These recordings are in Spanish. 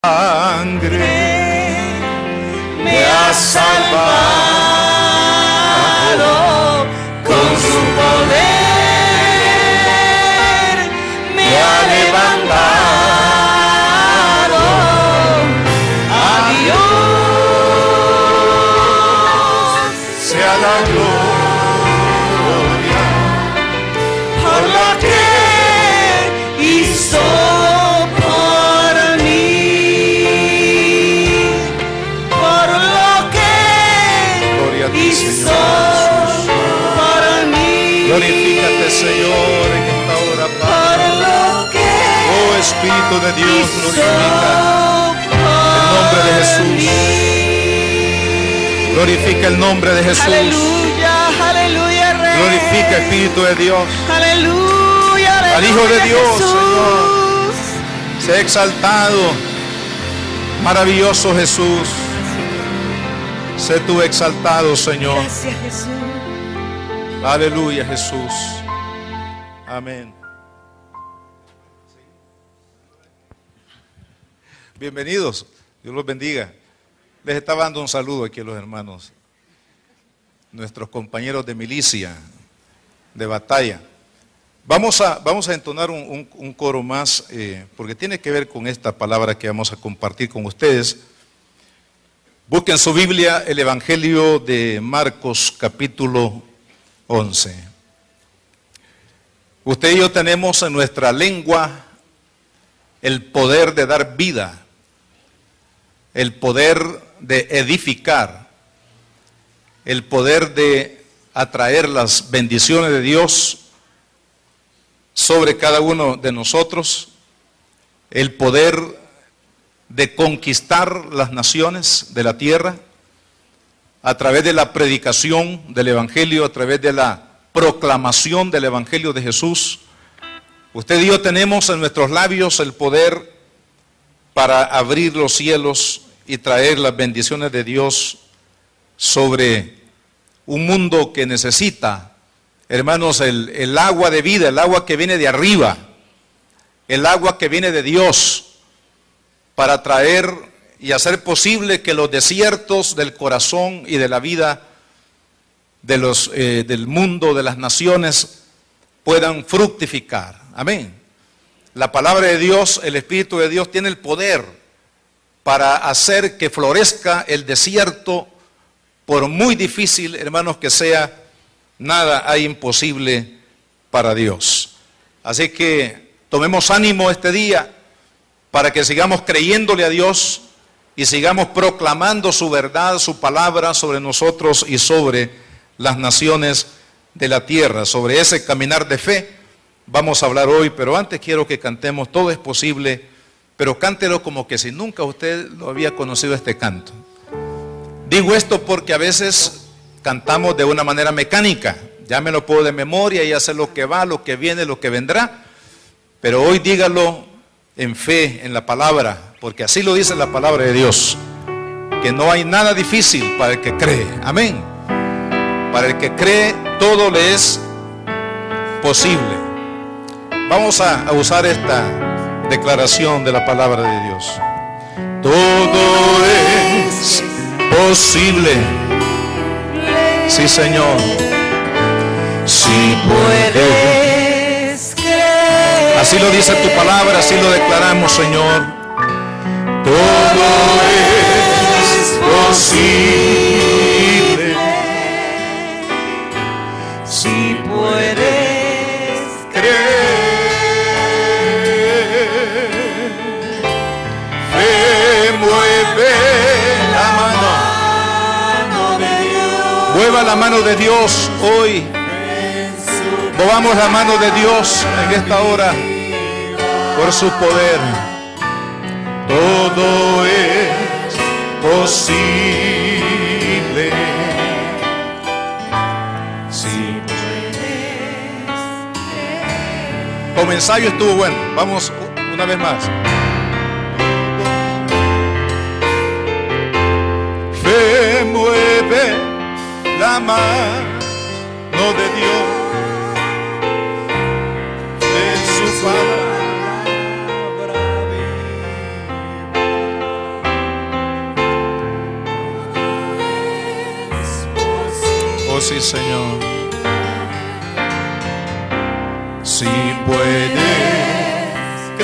sangre me ha salvado, con su poder me ha levantado. A Dios sea la gloria por lo que hizo por mí, por lo que hizo por mí. Glorifícate, Señor, en esta hora, Padre. Por lo que Oh Espíritu de Dios, glorifica el nombre de Jesús. Glorifica el nombre de Jesús. Aleluya, aleluya, Rey. Glorifica, Espíritu de Dios, Aleluya, aleluya, al Hijo de Dios, Jesús. Señor. Sea exaltado, maravilloso Jesús. Sé tú exaltado, Señor. Gracias, Jesús. Aleluya, Jesús. Amén. Bienvenidos, Dios los bendiga. Les estaba dando un saludo aquí a los hermanos, nuestros compañeros de milicia, de batalla. Vamos a entonar un coro más, porque tiene que ver con esta palabra que vamos a compartir con ustedes. Busquen su Biblia, el Evangelio de Marcos, capítulo 11. Usted y yo tenemos en nuestra lengua el poder de dar vida, el poder de edificar, el poder de atraer las bendiciones de Dios sobre cada uno de nosotros, el poder de conquistar las naciones de la tierra a través de la predicación del Evangelio, a través de la proclamación del Evangelio de Jesús. Usted y yo tenemos en nuestros labios el poder para abrir los cielos y traer las bendiciones de Dios sobre un mundo que necesita, hermanos, el agua de vida, el agua que viene de arriba, el agua que viene de Dios, para traer y hacer posible que los desiertos del corazón y de la vida de del mundo, de las naciones, puedan fructificar. Amén. La palabra de Dios, el Espíritu de Dios tiene el poder para hacer que florezca el desierto, por muy difícil, hermanos, que sea, nada hay imposible para Dios. Así que tomemos ánimo este día para que sigamos creyéndole a Dios y sigamos proclamando su verdad, su palabra sobre nosotros y sobre las naciones de la tierra. Sobre ese caminar de fe vamos a hablar hoy, pero antes quiero que cantemos Todo es posible, pero cántelo como que si nunca usted lo había conocido este canto. Digo esto porque a veces cantamos de una manera mecánica, ya me lo puedo de memoria, ya sé lo que va, lo que viene, lo que vendrá, pero hoy dígalo en fe, en la palabra, porque así lo dice la palabra de Dios, que no hay nada difícil para el que cree. Amén. Para el que cree, todo le es posible. Vamos a usar esta declaración de la palabra de Dios. Todo es posible. Sí, Señor. Si puedes creer. Así lo dice tu palabra, así lo declaramos, Señor. Todo es posible. Si puedes creer. Fe mueve la mano de Dios. Mueva la mano de Dios hoy. Movamos la mano de Dios en esta hora por su poder. Todo es posible. Si puedes. Como ensayo estuvo bueno. Vamos una vez más. Fe mueve la mano de Dios. sí, Señor. Si puedes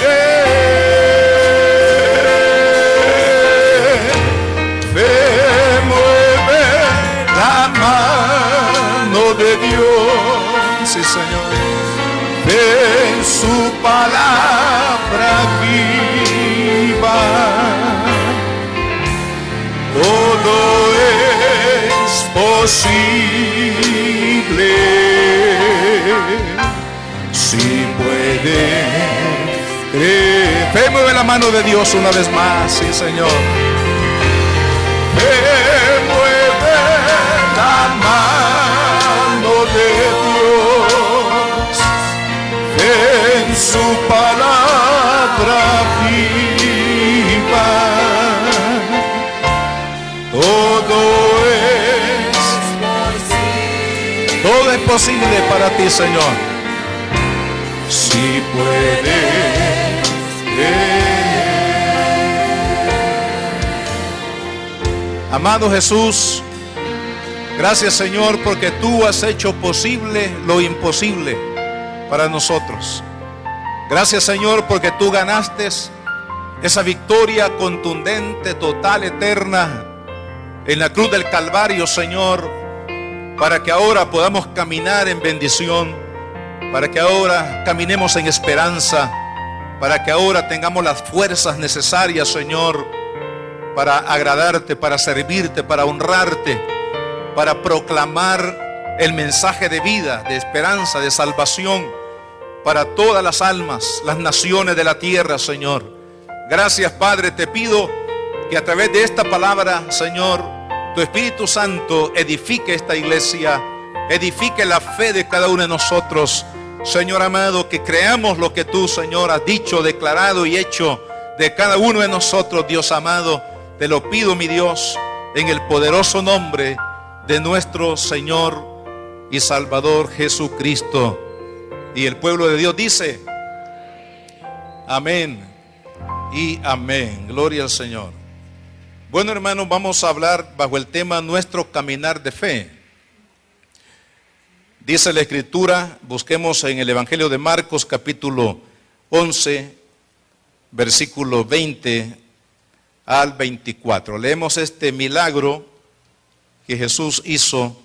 creer, fe mueve la mano de Dios, sí, Señor. Fe en su palabra viva. Todo es posible si puedes creer. Fe mueve la mano de Dios una vez más, sí, Señor. Fe mueve la mano de Dios. Fe en su palabra viva. Todo es posible para ti, Señor. Si puedes creer. Amado Jesús, gracias, Señor, porque tú has hecho posible lo imposible para nosotros. Gracias, Señor, porque tú ganaste esa victoria contundente, total, eterna en la cruz del Calvario, Señor, para que ahora podamos caminar en bendición, para que ahora caminemos en esperanza, para que ahora tengamos las fuerzas necesarias, Señor, para agradarte, para servirte, para honrarte, para proclamar el mensaje de vida, de esperanza, de salvación para todas las almas, las naciones de la tierra, Señor. Gracias, Padre, te pido que a través de esta palabra, Señor, tu Espíritu Santo edifique esta iglesia, edifique la fe de cada uno de nosotros, Señor amado, que creamos lo que tú, Señor, has dicho, declarado y hecho de cada uno de nosotros, Dios amado. Te lo pido, mi Dios, en el poderoso nombre de nuestro Señor y Salvador Jesucristo. Y el pueblo de Dios dice: amén y amén. Gloria al Señor. Bueno, hermanos, vamos a hablar bajo el tema nuestro caminar de fe. Dice la Escritura, busquemos en el Evangelio de Marcos, capítulo 11, versículo 20 al 24. Leemos este milagro que Jesús hizo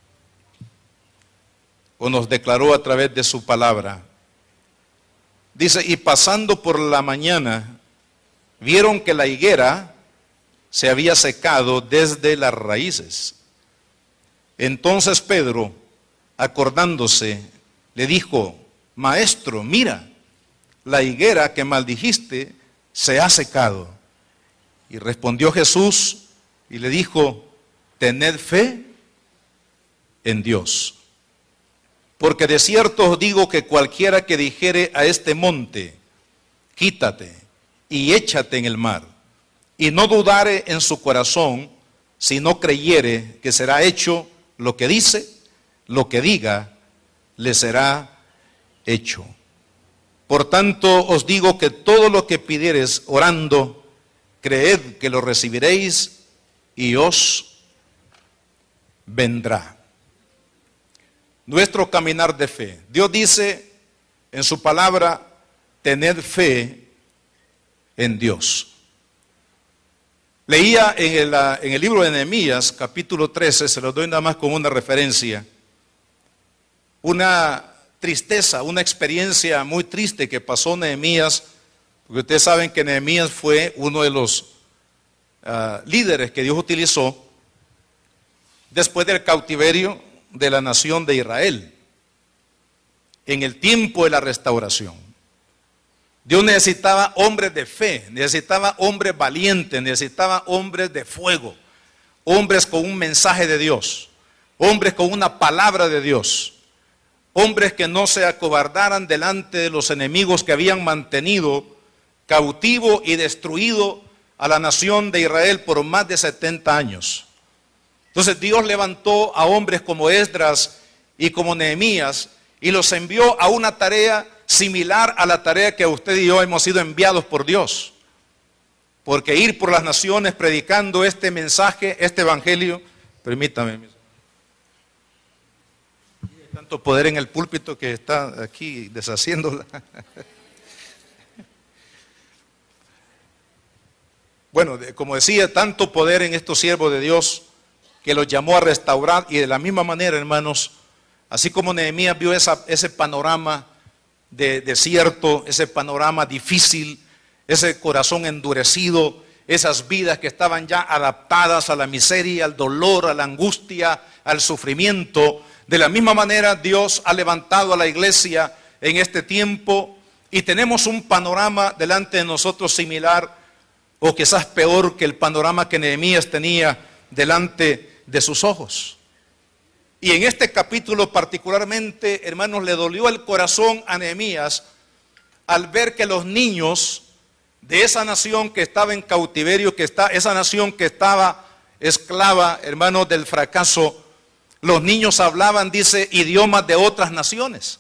o nos declaró a través de su palabra. Dice: y pasando por la mañana, vieron que la higuera se había secado desde las raíces. Entonces Pedro, acordándose, le dijo: Maestro, mira, la higuera que maldijiste se ha secado. Y respondió Jesús y le dijo: tened fe en Dios. Porque de cierto os digo que cualquiera que dijere a este monte: quítate y échate en el mar, y no dudare en su corazón, sino creyere que será hecho lo que dice, lo que diga, le será hecho. Por tanto os digo que todo lo que pidiereis orando, creed que lo recibiréis y os vendrá. Nuestro caminar de fe. Dios dice en su palabra: tened fe en Dios. Leía en el libro de Nehemías, capítulo 13, se los doy nada más como una referencia, una tristeza, una experiencia muy triste que pasó Nehemías, porque ustedes saben que Nehemías fue uno de los líderes que Dios utilizó después del cautiverio de la nación de Israel, en el tiempo de la restauración. Dios necesitaba hombres de fe, necesitaba hombres valientes, necesitaba hombres de fuego, hombres con un mensaje de Dios, hombres con una palabra de Dios, hombres que no se acobardaran delante de los enemigos que habían mantenido cautivo y destruido a la nación de Israel por más de 70 años. Entonces Dios levantó a hombres como Esdras y como Nehemías y los envió a una tarea similar a la tarea que usted y yo hemos sido enviados por Dios. Porque ir por las naciones predicando este mensaje, este evangelio, permítame, Tanto poder en el púlpito que está aquí deshaciéndola. Bueno, como decía, tanto poder en estos siervos de Dios que los llamó a restaurar, y de la misma manera, hermanos, así como Nehemías vio ese panorama de desierto, ese panorama difícil, ese corazón endurecido, esas vidas que estaban ya adaptadas a la miseria, al dolor, a la angustia, al sufrimiento. De la misma manera Dios ha levantado a la iglesia en este tiempo y tenemos un panorama delante de nosotros similar o quizás peor que el panorama que Nehemías tenía delante de sus ojos. Y en este capítulo particularmente, hermanos, le dolió el corazón a Nehemías al ver que los niños de esa nación que estaba en cautiverio, esa nación que estaba esclava, hermanos, del fracaso, los niños hablaban, dice, idiomas de otras naciones.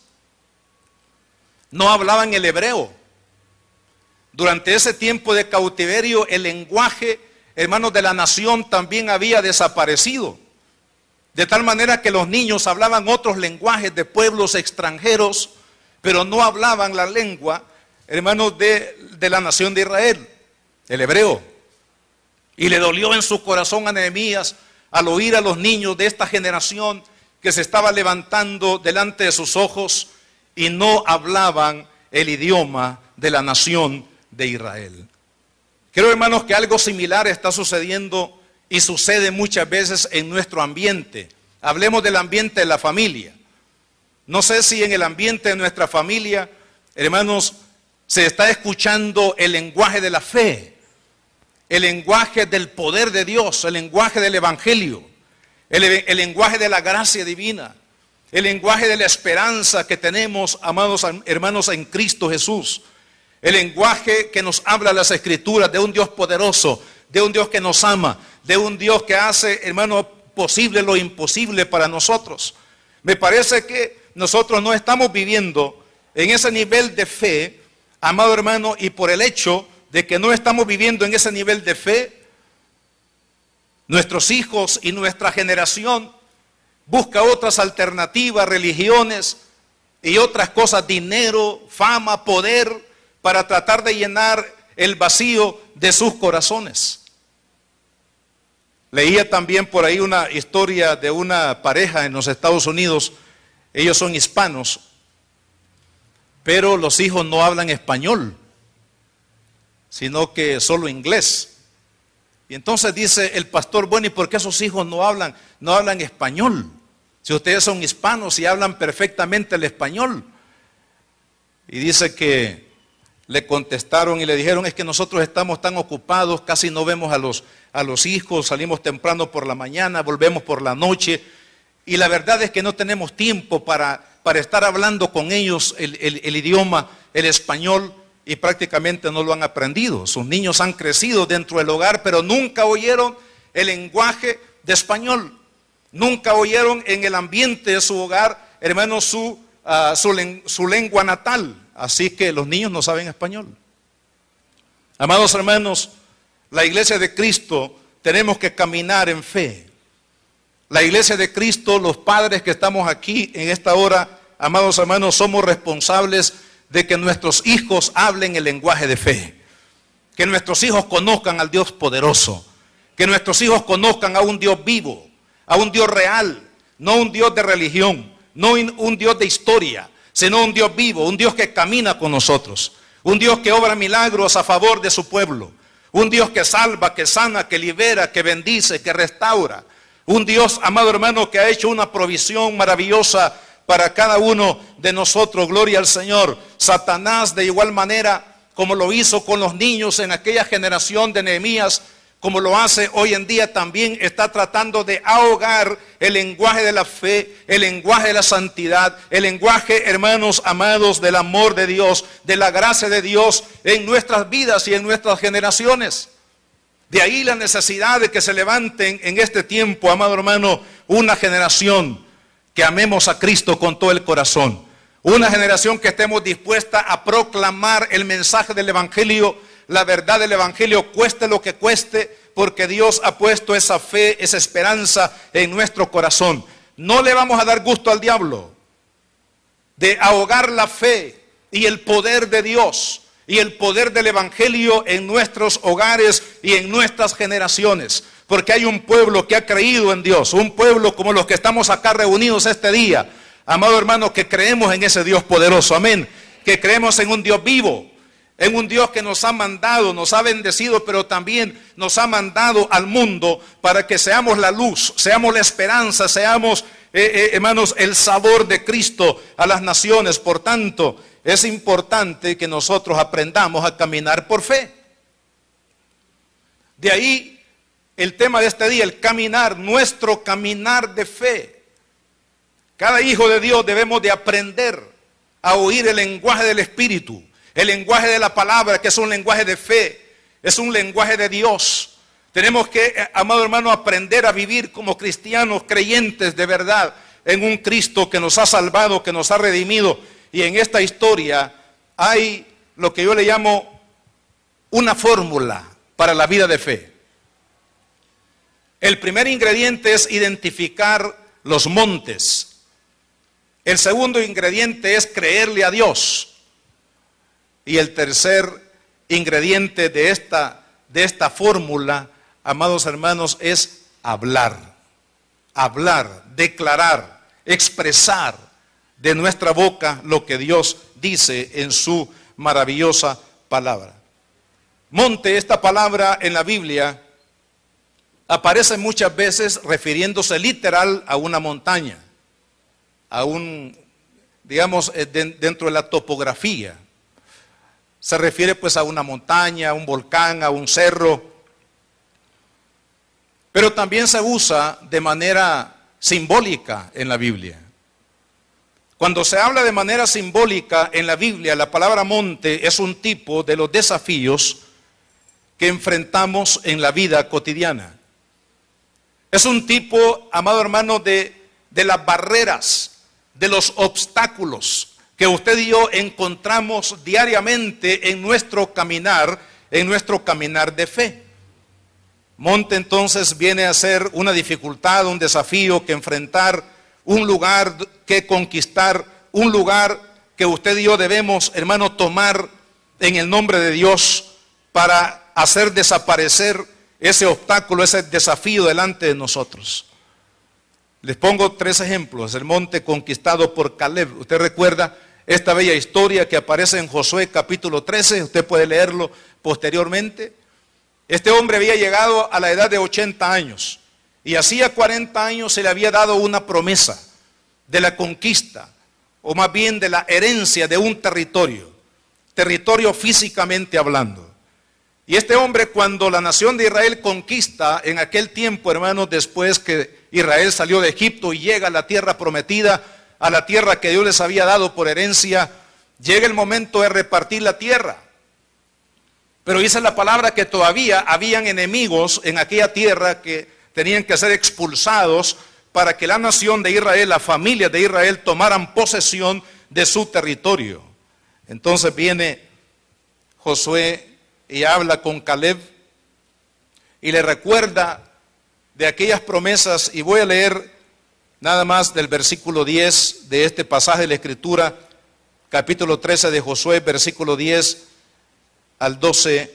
No hablaban el hebreo. Durante ese tiempo de cautiverio, el lenguaje, hermanos, de la nación también había desaparecido. De tal manera que los niños hablaban otros lenguajes de pueblos extranjeros, pero no hablaban la lengua, hermanos, de la nación de Israel, el hebreo. Y le dolió en su corazón a Nehemías al oír a los niños de esta generación que se estaba levantando delante de sus ojos y no hablaban el idioma de la nación de Israel. Creo, hermanos, que algo similar está sucediendo y sucede muchas veces en nuestro ambiente. Hablemos del ambiente de la familia. No sé si en el ambiente de nuestra familia, hermanos, se está escuchando el lenguaje de la fe, el lenguaje del poder de Dios, el lenguaje del evangelio, el lenguaje de la gracia divina, el lenguaje de la esperanza que tenemos, amados hermanos, en Cristo Jesús. El lenguaje que nos habla las Escrituras de un Dios poderoso, de un Dios que nos ama, de un Dios que hace, hermano, posible lo imposible para nosotros. Me parece que nosotros no estamos viviendo en ese nivel de fe, amado hermano, y por el hecho de que no estamos viviendo en ese nivel de fe, nuestros hijos y nuestra generación busca otras alternativas, religiones y otras cosas, dinero, fama, poder, para tratar de llenar el vacío de sus corazones. Leía también por ahí una historia de una pareja en los Estados Unidos. Ellos son hispanos, pero los hijos no hablan español, sino que solo inglés. Y entonces dice el pastor, bueno, ¿y por qué esos hijos no hablan español? Si ustedes son hispanos y hablan perfectamente el español. Y dice que le contestaron y le dijeron, es que nosotros estamos tan ocupados, casi no vemos a los hijos, salimos temprano por la mañana, volvemos por la noche, y la verdad es que no tenemos tiempo para estar hablando con ellos el idioma, el español, y prácticamente no lo han aprendido. Sus niños han crecido dentro del hogar, pero nunca oyeron el lenguaje de español, nunca oyeron en el ambiente de su hogar, hermanos, su lengua natal. Así que los niños no saben español. Amados hermanos, la iglesia de Cristo tenemos que caminar en fe. La iglesia de Cristo, los padres que estamos aquí en esta hora, amados hermanos, somos responsables de que nuestros hijos hablen el lenguaje de fe. Que nuestros hijos conozcan al Dios poderoso. Que nuestros hijos conozcan a un Dios vivo, a un Dios real, no un Dios de religión, no un Dios de historia, sino un Dios vivo, un Dios que camina con nosotros, un Dios que obra milagros a favor de su pueblo, un Dios que salva, que sana, que libera, que bendice, que restaura, un Dios, amado hermano, que ha hecho una provisión maravillosa para cada uno de nosotros. Gloria al Señor. Satanás, de igual manera como lo hizo con los niños en aquella generación de Nehemías, como lo hace hoy en día, también está tratando de ahogar el lenguaje de la fe, el lenguaje de la santidad, el lenguaje, hermanos amados, del amor de Dios, de la gracia de Dios en nuestras vidas y en nuestras generaciones. De ahí la necesidad de que se levanten en este tiempo, amado hermano, una generación que amemos a Cristo con todo el corazón. Una generación que estemos dispuesta a proclamar el mensaje del Evangelio, la verdad del Evangelio, cueste lo que cueste, porque Dios ha puesto esa fe, esa esperanza en nuestro corazón. No le vamos a dar gusto al diablo. de ahogar la fe y el poder de Dios y el poder del Evangelio en nuestros hogares y en nuestras generaciones. Porque hay un pueblo que ha creído en Dios, un pueblo como los que estamos acá reunidos este día, amado hermano, que creemos en ese Dios poderoso, amén, que creemos en un Dios vivo, en un Dios que nos ha mandado, nos ha bendecido, pero también nos ha mandado al mundo para que seamos la luz, seamos la esperanza, seamos, hermanos, el sabor de Cristo a las naciones. Por tanto, es importante que nosotros aprendamos a caminar por fe. De ahí el tema de este día, el caminar, nuestro caminar de fe. Cada hijo de Dios debemos de aprender a oír el lenguaje del Espíritu, el lenguaje de la palabra, que es un lenguaje de fe, es un lenguaje de Dios. Tenemos que, amado hermano, aprender a vivir como cristianos creyentes de verdad en un Cristo que nos ha salvado, que nos ha redimido. Y en esta historia hay lo que yo le llamo una fórmula para la vida de fe. El primer ingrediente es identificar los montes. El segundo ingrediente es creerle a Dios. Y el tercer ingrediente de esta fórmula, amados hermanos, es hablar. Hablar, declarar, expresar de nuestra boca lo que Dios dice en su maravillosa palabra. Monte, esta palabra en la Biblia aparece muchas veces refiriéndose literal a una montaña, a un, digamos, dentro de la topografía. Se refiere pues a una montaña, a un volcán, a un cerro. Pero también se usa de manera simbólica en la Biblia. Cuando se habla de manera simbólica en la Biblia, la palabra monte es un tipo de los desafíos que enfrentamos en la vida cotidiana. Es un tipo, amado hermano, de las barreras, de los obstáculos que usted y yo encontramos diariamente en nuestro caminar de fe. Monte entonces viene a ser una dificultad, un desafío que enfrentar, un lugar que conquistar, un lugar que usted y yo debemos, hermano, tomar en el nombre de Dios para hacer desaparecer ese obstáculo, ese desafío delante de nosotros. Les pongo 3 ejemplos. El monte conquistado por Caleb. Usted recuerda esta bella historia que aparece en Josué capítulo 13. Usted puede leerlo posteriormente. Este hombre había llegado a la edad de 80 años. Y hacía 40 años se le había dado una promesa de la conquista, o más bien de la herencia de un territorio físicamente hablando. Y este hombre, cuando la nación de Israel conquista en aquel tiempo, hermanos, después que Israel salió de Egipto y llega a la tierra prometida, a la tierra que Dios les había dado por herencia, llega el momento de repartir la tierra. Pero dice la palabra que todavía habían enemigos en aquella tierra que tenían que ser expulsados para que la nación de Israel, la familia de Israel, tomaran posesión de su territorio. Entonces viene Josué y habla con Caleb y le recuerda de aquellas promesas, y voy a leer nada más del versículo 10 de este pasaje de la Escritura, capítulo 13 de Josué, versículo 10 al 12,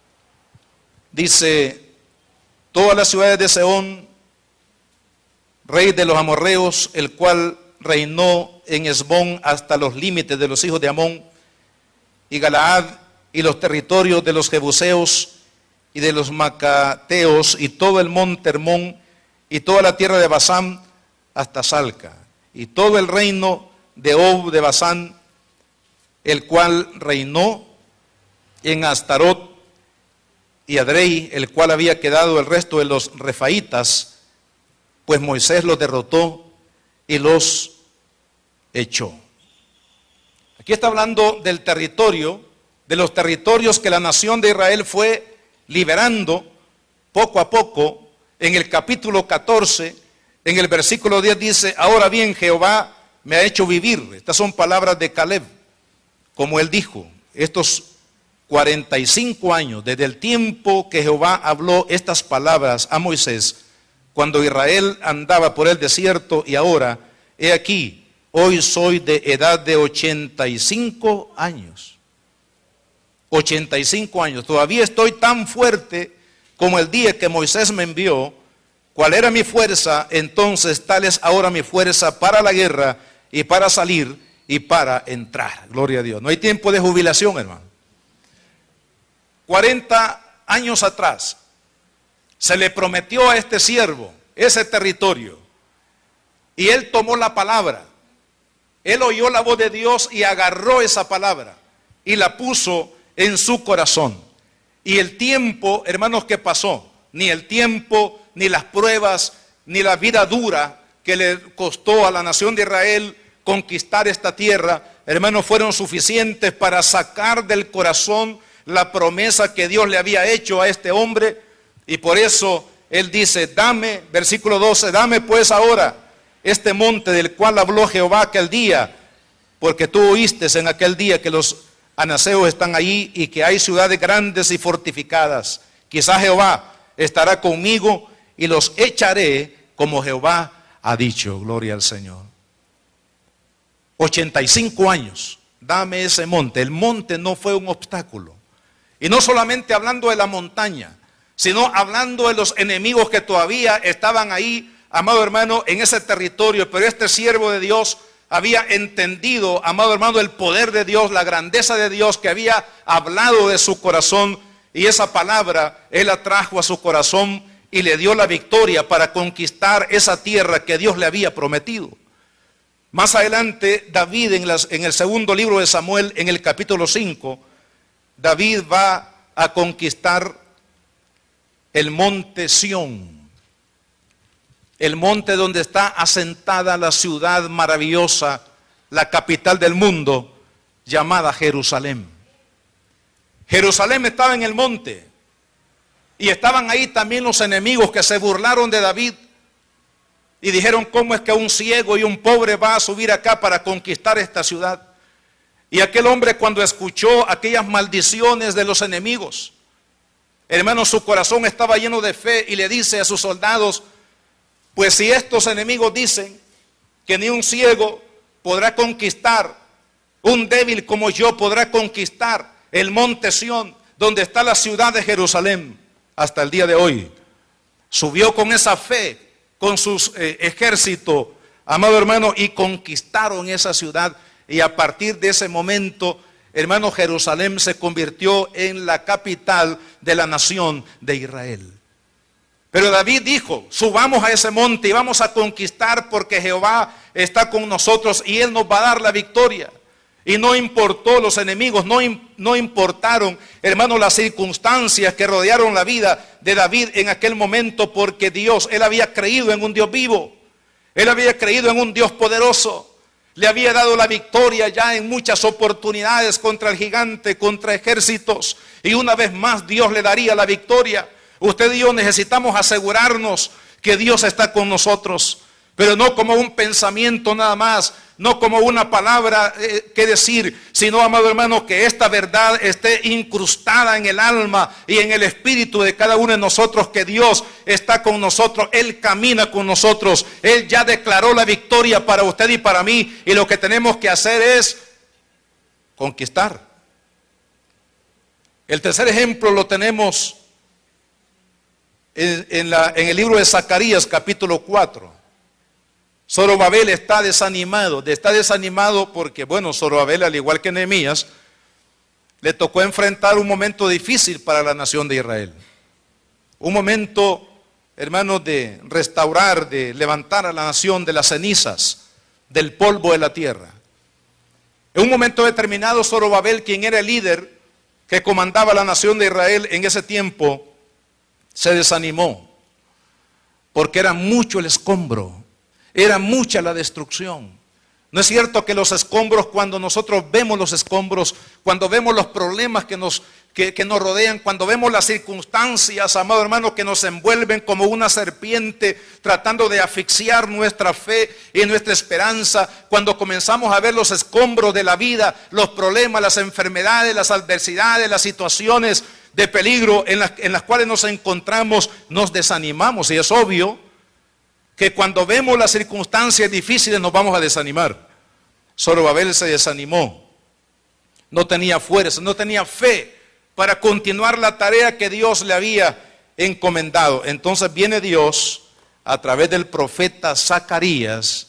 dice: todas las ciudades de Sehón, rey de los amorreos, el cual reinó en Hesbón hasta los límites de los hijos de Amón, y Galaad, y los territorios de los jebuseos y de los macateos, y todo el monte Hermón, y toda la tierra de Basán hasta Salca, y todo el reino de Og de Basán, el cual reinó en Astarot y Adrei, el cual había quedado el resto de los refaítas, pues Moisés los derrotó y los echó. Aquí está hablando del territorio, de los territorios que la nación de Israel fue liberando poco a poco. En el capítulo 14, en el versículo 10 dice: ahora bien, Jehová me ha hecho vivir. Estas son palabras de Caleb, como él dijo, estos 45 años, desde el tiempo que Jehová habló estas palabras a Moisés, cuando Israel andaba por el desierto, y ahora, he aquí, hoy soy de edad de 85 años. 85 años. Todavía estoy tan fuerte como el día que Moisés me envió. ¿Cuál era mi fuerza? Entonces tal es ahora mi fuerza para la guerra y para salir y para entrar. Gloria a Dios. No hay tiempo de jubilación, hermano. 40 años atrás se le prometió a este siervo ese territorio y él tomó la palabra. Él oyó la voz de Dios y agarró esa palabra y la puso en su corazón. Y el tiempo, hermanos, que pasó, ni el tiempo, ni las pruebas, ni la vida dura que le costó a la nación de Israel conquistar esta tierra, hermanos, fueron suficientes para sacar del corazón la promesa que Dios le había hecho a este hombre. Y por eso él dice, dame, versículo 12, dame pues ahora este monte del cual habló Jehová aquel día, porque tú oíste en aquel día que los anaseos están allí y que hay ciudades grandes y fortificadas. Quizá Jehová estará conmigo y los echaré como Jehová ha dicho. Gloria al Señor. 85 años, dame ese monte. El monte no fue un obstáculo. Y no solamente hablando de la montaña, sino hablando de los enemigos que todavía estaban ahí, amado hermano, en ese territorio. Pero este siervo de Dios había entendido, amado hermano, el poder de Dios, la grandeza de Dios, que había hablado de su corazón, y esa palabra él la trajo a su corazón y le dio la victoria para conquistar esa tierra que Dios le había prometido. Más adelante, David en el segundo libro de Samuel, en el capítulo 5, David va a conquistar el monte Sión, el monte donde está asentada la ciudad maravillosa, la capital del mundo, llamada Jerusalén. Jerusalén estaba en el monte, y estaban ahí también los enemigos que se burlaron de David, y dijeron, ¿cómo es que un ciego y un pobre va a subir acá para conquistar esta ciudad? Y aquel hombre, cuando escuchó aquellas maldiciones de los enemigos, hermano, su corazón estaba lleno de fe y le dice a sus soldados, pues si estos enemigos dicen que ni un ciego podrá conquistar, un débil como yo podrá conquistar el monte Sión, donde está la ciudad de Jerusalén, hasta el día de hoy, subió con esa fe, con sus ejércitos, amado hermano, y conquistaron esa ciudad. Y a partir de ese momento, hermano, Jerusalén se convirtió en la capital de la nación de Israel. Pero David dijo, subamos a ese monte y vamos a conquistar, porque Jehová está con nosotros y Él nos va a dar la victoria. Y no importó los enemigos, no importaron, hermano, las circunstancias que rodearon la vida de David en aquel momento, porque Dios, él había creído en un Dios vivo, él había creído en un Dios poderoso, le había dado la victoria ya en muchas oportunidades contra el gigante, contra ejércitos, y una vez más Dios le daría la victoria. Usted y yo necesitamos asegurarnos que Dios está con nosotros, pero no como un pensamiento nada más, no como una palabra que decir, sino, amado hermano, que esta verdad esté incrustada en el alma y en el espíritu de cada uno de nosotros, que Dios está con nosotros, Él camina con nosotros, Él ya declaró la victoria para usted y para mí, y lo que tenemos que hacer es conquistar. El tercer ejemplo lo tenemos en el libro de Zacarías, capítulo 4. Zorobabel está desanimado porque, bueno, Zorobabel, al igual que Nehemías, le tocó enfrentar un momento difícil para la nación de Israel. Un momento, hermanos, de restaurar, de levantar a la nación de las cenizas, del polvo de la tierra. En un momento determinado, Zorobabel, quien era el líder que comandaba la nación de Israel en ese tiempo, se desanimó, porque era mucho el escombro. Era mucha la destrucción. No es cierto que los escombros, cuando nosotros vemos los escombros, cuando vemos los problemas que nos rodean, cuando vemos las circunstancias, amado hermano, que nos envuelven como una serpiente, tratando de asfixiar nuestra fe y nuestra esperanza, cuando comenzamos a ver los escombros de la vida, los problemas, las enfermedades, las adversidades, las situaciones de peligro en las cuales nos encontramos, nos desanimamos. Y es obvio que cuando vemos las circunstancias difíciles nos vamos a desanimar. Zorobabel se desanimó, no tenía fuerza, no tenía fe para continuar la tarea que Dios le había encomendado. Entonces viene Dios a través del profeta Zacarías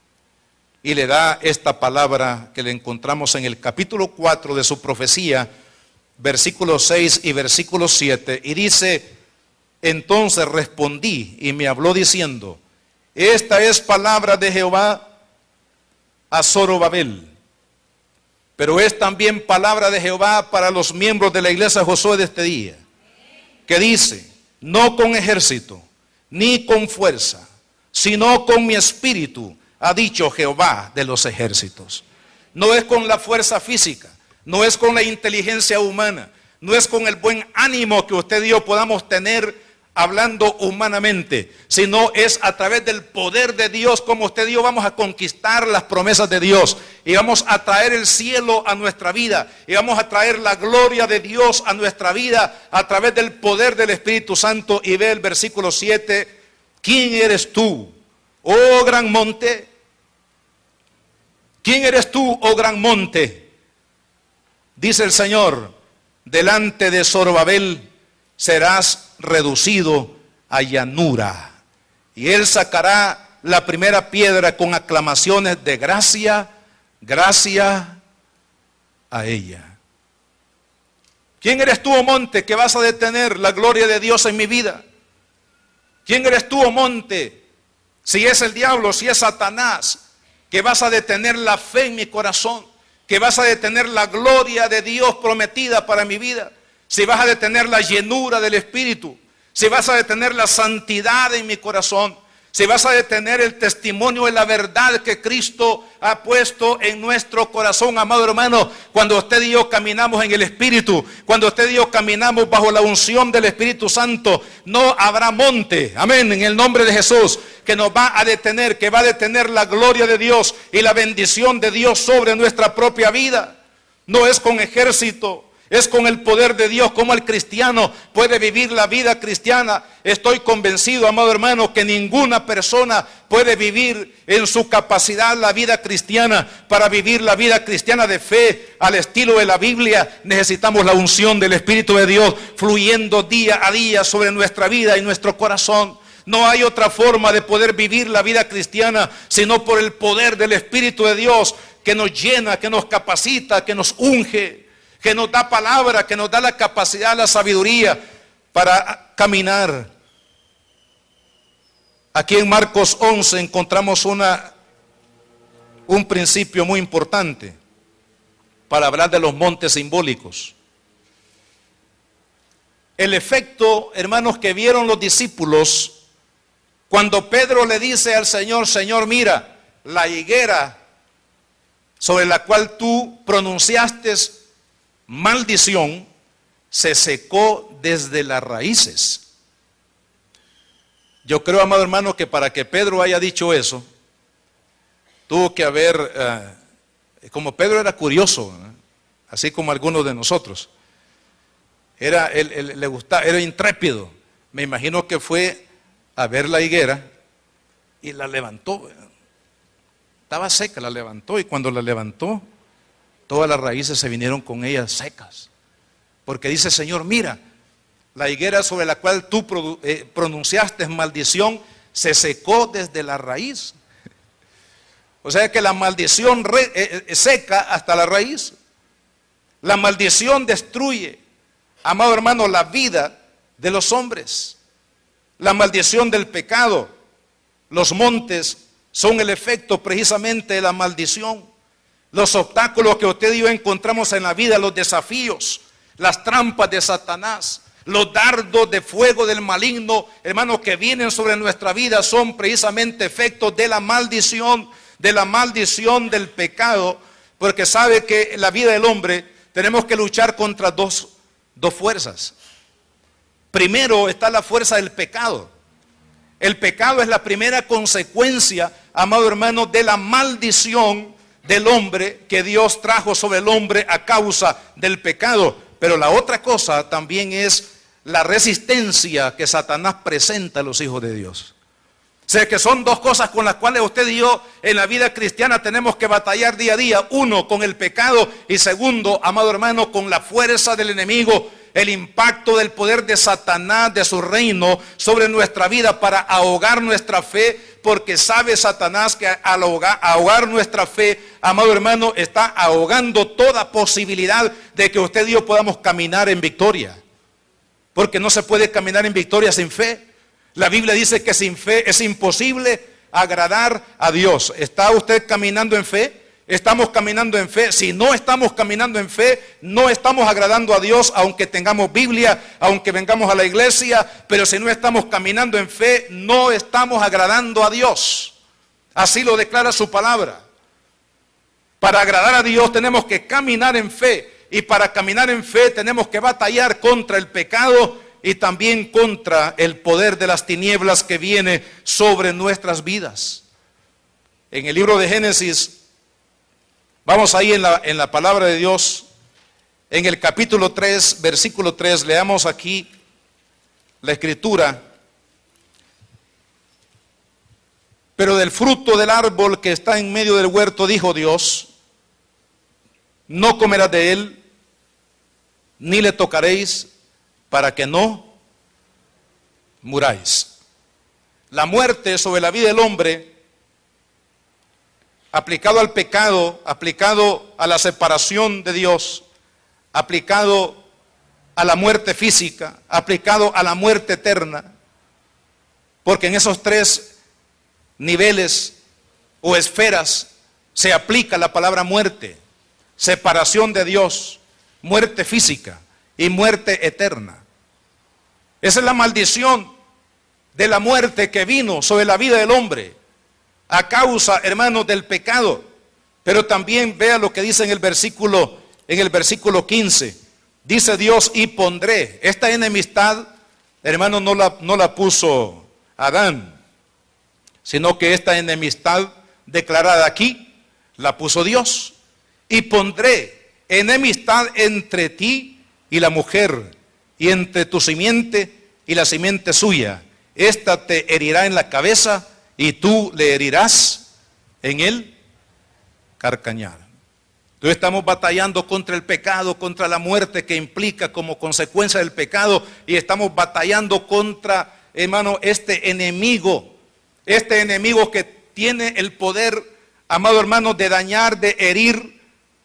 y le da esta palabra que le encontramos en el capítulo 4 de su profecía, versículos 6 y versículo 7, y dice: entonces respondí y me habló diciendo, esta es palabra de Jehová a Zorobabel, pero es también palabra de Jehová para los miembros de la iglesia Josué de este día, que dice, no con ejército, ni con fuerza, sino con mi espíritu, ha dicho Jehová de los ejércitos. No es con la fuerza física, no es con la inteligencia humana, no es con el buen ánimo que usted y yo podamos tener hablando humanamente, sino es a través del poder de Dios como usted y yo vamos a conquistar las promesas de Dios y vamos a traer el cielo a nuestra vida y vamos a traer la gloria de Dios a nuestra vida a través del poder del Espíritu Santo. Y ve el versículo 7, ¿quién eres tú, oh gran monte? ¿Quién eres tú, oh gran monte? Dice el Señor, delante de Zorobabel serás reducido a llanura, y él sacará la primera piedra con aclamaciones de gracia, gracia a ella. ¿Quién eres tú, oh monte, que vas a detener la gloria de Dios en mi vida? ¿Quién eres tú, oh monte, si es el diablo, si es Satanás, que vas a detener la fe en mi corazón, que vas a detener la gloria de Dios prometida para mi vida? Si vas a detener la llenura del Espíritu, si vas a detener la santidad en mi corazón, si vas a detener el testimonio de la verdad que Cristo ha puesto en nuestro corazón, amado hermano, cuando usted y yo caminamos en el Espíritu, cuando usted y yo caminamos bajo la unción del Espíritu Santo, no habrá monte, amén, en el nombre de Jesús, que nos va a detener, que va a detener la gloria de Dios y la bendición de Dios sobre nuestra propia vida. No es con ejército, es con el poder de Dios como el cristiano puede vivir la vida cristiana. Estoy convencido, amado hermano, que ninguna persona puede vivir en su capacidad la vida cristiana. Para vivir la vida cristiana de fe al estilo de la Biblia, necesitamos la unción del Espíritu de Dios fluyendo día a día sobre nuestra vida y nuestro corazón. No hay otra forma de poder vivir la vida cristiana sino por el poder del Espíritu de Dios que nos llena, que nos capacita, que nos unge, que nos da palabra, que nos da la capacidad, la sabiduría para caminar. Aquí en Marcos 11 encontramos un principio muy importante para hablar de los montes simbólicos. El efecto, hermanos, que vieron los discípulos cuando Pedro le dice al Señor, Señor, mira, la higuera sobre la cual tú pronunciaste maldición se secó desde las raíces. Yo creo, amado hermano, que para que Pedro haya dicho eso, tuvo que haber, como Pedro era curioso, así como algunos de nosotros, le gustaba, era intrépido. Me imagino que fue a ver la higuera y la levantó. Estaba seca, la levantó, y cuando la levantó, todas las raíces se vinieron con ellas secas. Porque dice, Señor, mira, la higuera sobre la cual tú pronunciaste maldición se secó desde la raíz. O sea que la maldición seca hasta la raíz. La maldición destruye, amado hermano, la vida de los hombres. La maldición del pecado. Los montes son el efecto precisamente de la maldición. Los obstáculos que usted y yo encontramos en la vida, los desafíos, las trampas de Satanás, los dardos de fuego del maligno, hermanos, que vienen sobre nuestra vida, son precisamente efectos de la maldición del pecado, porque sabe que en la vida del hombre tenemos que luchar contra dos fuerzas. Primero está la fuerza del pecado. El pecado es la primera consecuencia, amado hermano, de la maldición del hombre que Dios trajo sobre el hombre a causa del pecado. Pero la otra cosa también es la resistencia que Satanás presenta a los hijos de Dios. Sé que son dos cosas con las cuales usted y yo en la vida cristiana tenemos que batallar día a día. Uno, con el pecado, y segundo, amado hermano, con la fuerza del enemigo, el impacto del poder de Satanás, de su reino sobre nuestra vida para ahogar nuestra fe, porque sabe Satanás que al ahogar nuestra fe, amado hermano, está ahogando toda posibilidad de que usted y yo podamos caminar en victoria. Porque no se puede caminar en victoria sin fe. La Biblia dice que sin fe es imposible agradar a Dios. ¿Está usted caminando en fe? ¿Estamos caminando en fe? Si no estamos caminando en fe, no estamos agradando a Dios, aunque tengamos Biblia, aunque vengamos a la iglesia. Pero si no estamos caminando en fe, no estamos agradando a Dios. Así lo declara su palabra. Para agradar a Dios tenemos que caminar en fe. Y para caminar en fe tenemos que batallar contra el pecado y también contra el poder de las tinieblas que viene sobre nuestras vidas. En el libro de Génesis, vamos ahí en la palabra de Dios, en el capítulo 3, versículo 3, leamos aquí la escritura. Pero del fruto del árbol que está en medio del huerto, dijo Dios, no comerás de él, ni le tocaréis, para que no muráis. La muerte sobre la vida del hombre, aplicado al pecado, aplicado a la separación de Dios, aplicado a la muerte física, aplicado a la muerte eterna, porque en esos tres niveles o esferas se aplica la palabra muerte: separación de Dios, muerte física y muerte eterna. Esa es la maldición de la muerte que vino sobre la vida del hombre a causa, hermanos, del pecado. Pero también vea lo que dice en el versículo 15. Dice Dios: y pondré. Esta enemistad, hermanos, no la puso Adán, sino que esta enemistad declarada aquí la puso Dios. Y pondré enemistad entre ti y la mujer, y entre tu simiente y la simiente suya. Esta te herirá en la cabeza, y tú le herirás en el carcañal. Entonces estamos batallando contra el pecado, contra la muerte que implica como consecuencia del pecado, y estamos batallando contra, hermano, este enemigo que tiene el poder, amado hermano, de dañar, de herir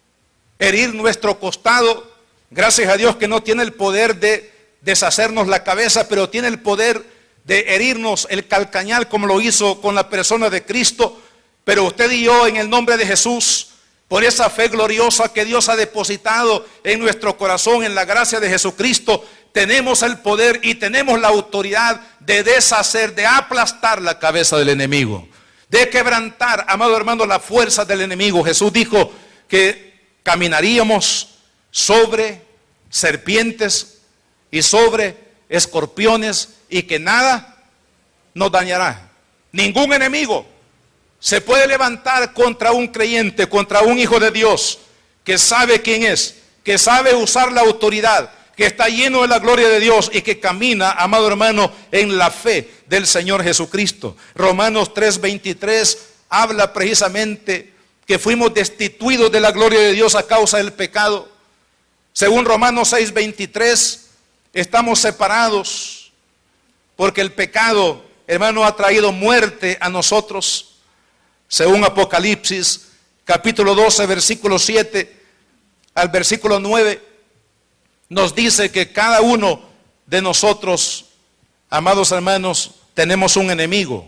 nuestro costado. Gracias a Dios que no tiene el poder de deshacernos la cabeza, pero tiene el poder de herirnos el calcañal, como lo hizo con la persona de Cristo. Pero usted y yo, en el nombre de Jesús, por esa fe gloriosa que Dios ha depositado en nuestro corazón, en la gracia de Jesucristo, tenemos el poder y tenemos la autoridad de deshacer, de aplastar la cabeza del enemigo, de quebrantar, amado hermano, la fuerza del enemigo. Jesús dijo que caminaríamos sobre serpientes y sobre escorpiones, y que nada nos dañará. Ningún enemigo se puede levantar contra un creyente, contra un hijo de Dios que sabe quién es, que sabe usar la autoridad, que está lleno de la gloria de Dios y que camina, amado hermano, en la fe del Señor Jesucristo. Romanos 3:23 habla precisamente que fuimos destituidos de la gloria de Dios a causa del pecado. Según Romanos 6:23, estamos separados porque el pecado, hermano, ha traído muerte a nosotros. Según Apocalipsis, capítulo 12, versículo 7 al versículo 9, nos dice que cada uno de nosotros, amados hermanos, tenemos un enemigo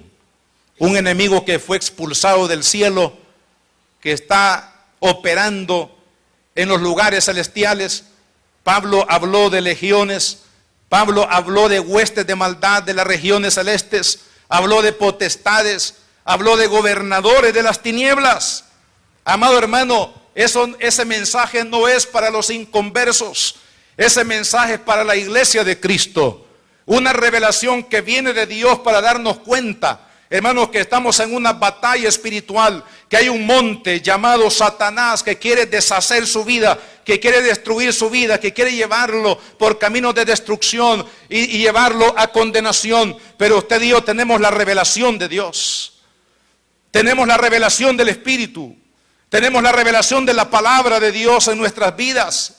que fue expulsado del cielo, que está operando en los lugares celestiales. Pablo habló de legiones, Pablo habló de huestes de maldad de las regiones celestes, habló de potestades, habló de gobernadores de las tinieblas. Amado hermano, ese mensaje no es para los inconversos, ese mensaje es para la iglesia de Cristo. Una revelación que viene de Dios para darnos cuenta, hermanos, que estamos en una batalla espiritual, que hay un monte llamado Satanás que quiere deshacer su vida, que quiere destruir su vida, que quiere llevarlo por caminos de destrucción y llevarlo a condenación. Pero usted y yo tenemos la revelación de Dios. Tenemos la revelación del Espíritu. Tenemos la revelación de la palabra de Dios en nuestras vidas.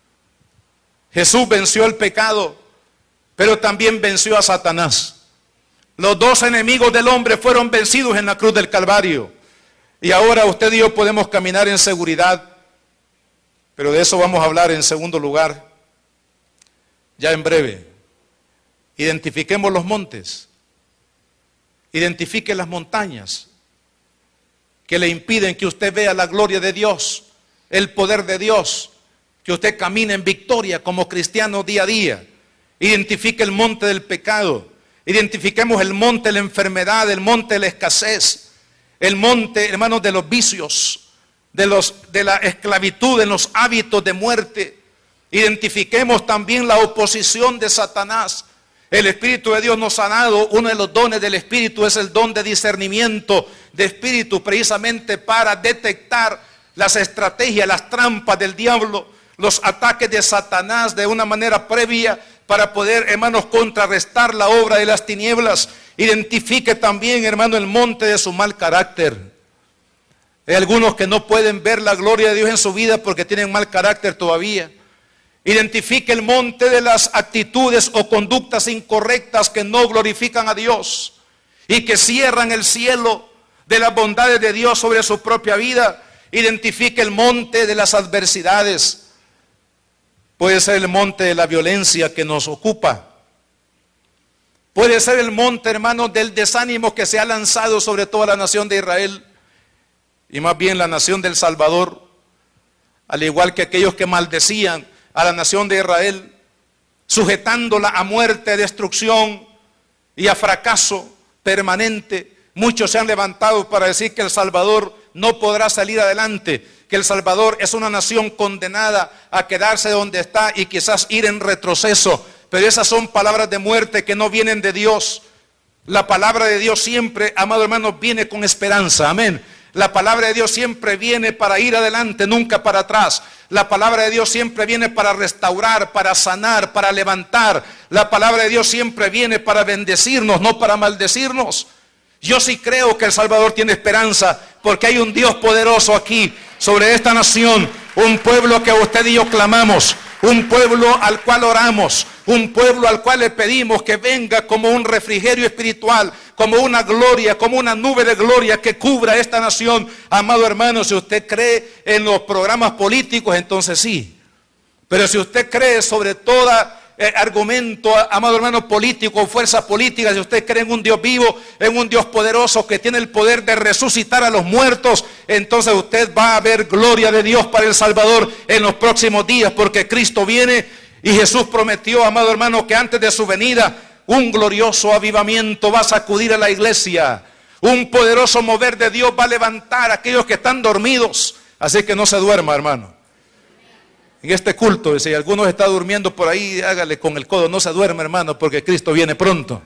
Jesús venció el pecado, pero también venció a Satanás. Los dos enemigos del hombre fueron vencidos en la cruz del Calvario. Y ahora usted y yo podemos caminar en seguridad. Pero de eso vamos a hablar en segundo lugar, ya en breve. Identifiquemos los montes. Identifique las montañas que le impiden que usted vea la gloria de Dios, el poder de Dios, que usted camine en victoria como cristiano día a día. Identifique el monte del pecado. Identifiquemos el monte de la enfermedad, el monte de la escasez, el monte, hermanos, de los vicios, de la esclavitud, en los hábitos de muerte. Identifiquemos también la oposición de Satanás. El Espíritu de Dios nos ha dado, uno de los dones del Espíritu es el don de discernimiento de espíritu, precisamente para detectar las estrategias, las trampas del diablo, los ataques de Satanás de una manera previa, para poder, hermanos, contrarrestar la obra de las tinieblas. Identifique también, hermano, el monte de su mal carácter. Hay algunos que no pueden ver la gloria de Dios en su vida porque tienen mal carácter todavía. Identifique el monte de las actitudes o conductas incorrectas que no glorifican a Dios y que cierran el cielo de las bondades de Dios sobre su propia vida. Identifique el monte de las adversidades. Puede ser el monte de la violencia que nos ocupa. Puede ser el monte, hermanos, del desánimo que se ha lanzado sobre toda la nación de Israel. Y más bien la nación del Salvador, al igual que aquellos que maldecían a la nación de Israel, sujetándola a muerte, destrucción y a fracaso permanente. Muchos se han levantado para decir que el Salvador no podrá salir adelante, que El Salvador es una nación condenada a quedarse donde está y quizás ir en retroceso. Pero esas son palabras de muerte que no vienen de Dios. La palabra de Dios siempre, amado hermano, viene con esperanza. Amén. La palabra de Dios siempre viene para ir adelante, nunca para atrás. La palabra de Dios siempre viene para restaurar, para sanar, para levantar. La palabra de Dios siempre viene para bendecirnos, no para maldecirnos. Yo sí creo que El Salvador tiene esperanza, porque hay un Dios poderoso aquí, sobre esta nación, un pueblo que usted y yo clamamos, un pueblo al cual oramos, un pueblo al cual le pedimos que venga como un refrigerio espiritual, como una gloria, como una nube de gloria que cubra esta nación. Amado hermano, si usted cree en los programas políticos, entonces sí. Pero si usted cree sobre toda argumento, amado hermano, político, fuerza política, si usted cree en un Dios vivo, en un Dios poderoso que tiene el poder de resucitar a los muertos, entonces usted va a ver gloria de Dios para El Salvador en los próximos días, porque Cristo viene y Jesús prometió, amado hermano, que antes de su venida un glorioso avivamiento va a sacudir a la iglesia. Un poderoso mover de Dios va a levantar a aquellos que están dormidos. Así que no se duerma, hermano. En este culto, si alguno está durmiendo por ahí, hágale con el codo, no se duerma, hermano, porque Cristo viene pronto.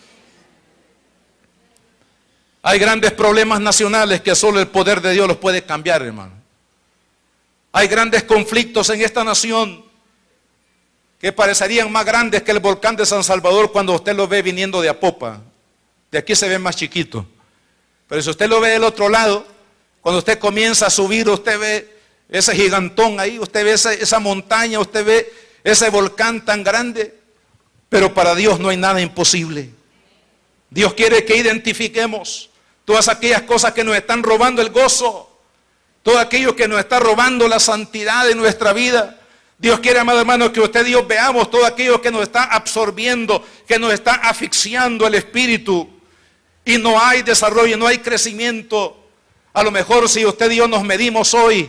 Hay grandes problemas nacionales que solo el poder de Dios los puede cambiar, hermano. Hay grandes conflictos en esta nación que parecerían más grandes que el volcán de San Salvador cuando usted lo ve viniendo de Apopa. De aquí se ve más chiquito. Pero si usted lo ve del otro lado, cuando usted comienza a subir, usted ve ese gigantón ahí, usted ve esa montaña, usted ve ese volcán tan grande. Pero para Dios no hay nada imposible. Dios quiere que identifiquemos todas aquellas cosas que nos están robando el gozo, todo aquello que nos está robando la santidad de nuestra vida. Dios quiere, amado hermano, que usted y yo veamos todo aquello que nos está absorbiendo, que nos está asfixiando el espíritu. Y no hay desarrollo, no hay crecimiento. A lo mejor si usted y yo nos medimos hoy,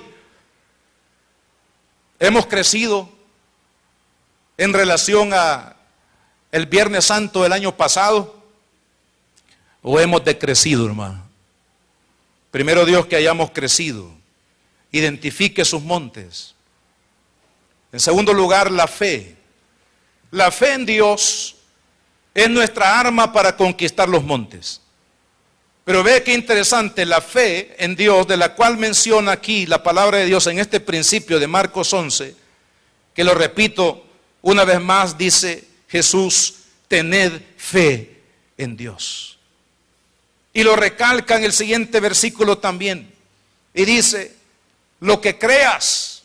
hemos crecido en relación a el Viernes Santo del año pasado, o hemos decrecido, hermano. Primero Dios que hayamos crecido. Identifique sus montes. En segundo lugar, la fe. La fe en Dios es nuestra arma para conquistar los montes. Pero ve qué interesante, la fe en Dios, de la cual menciona aquí la palabra de Dios en este principio de Marcos 11, que lo repito una vez más, dice Jesús, tened fe en Dios. Y lo recalca en el siguiente versículo también, y dice, lo que creas,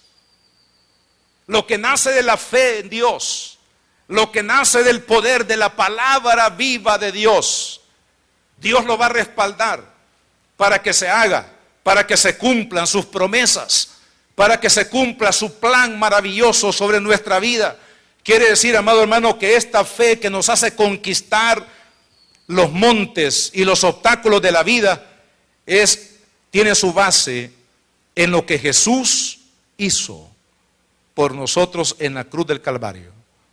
lo que nace de la fe en Dios, lo que nace del poder de la palabra viva de Dios, Dios lo va a respaldar para que se haga, para que se cumplan sus promesas, para que se cumpla su plan maravilloso sobre nuestra vida. Quiere decir, amado hermano, que esta fe que nos hace conquistar los montes y los obstáculos de la vida tiene su base en lo que Jesús hizo por nosotros en la cruz del Calvario.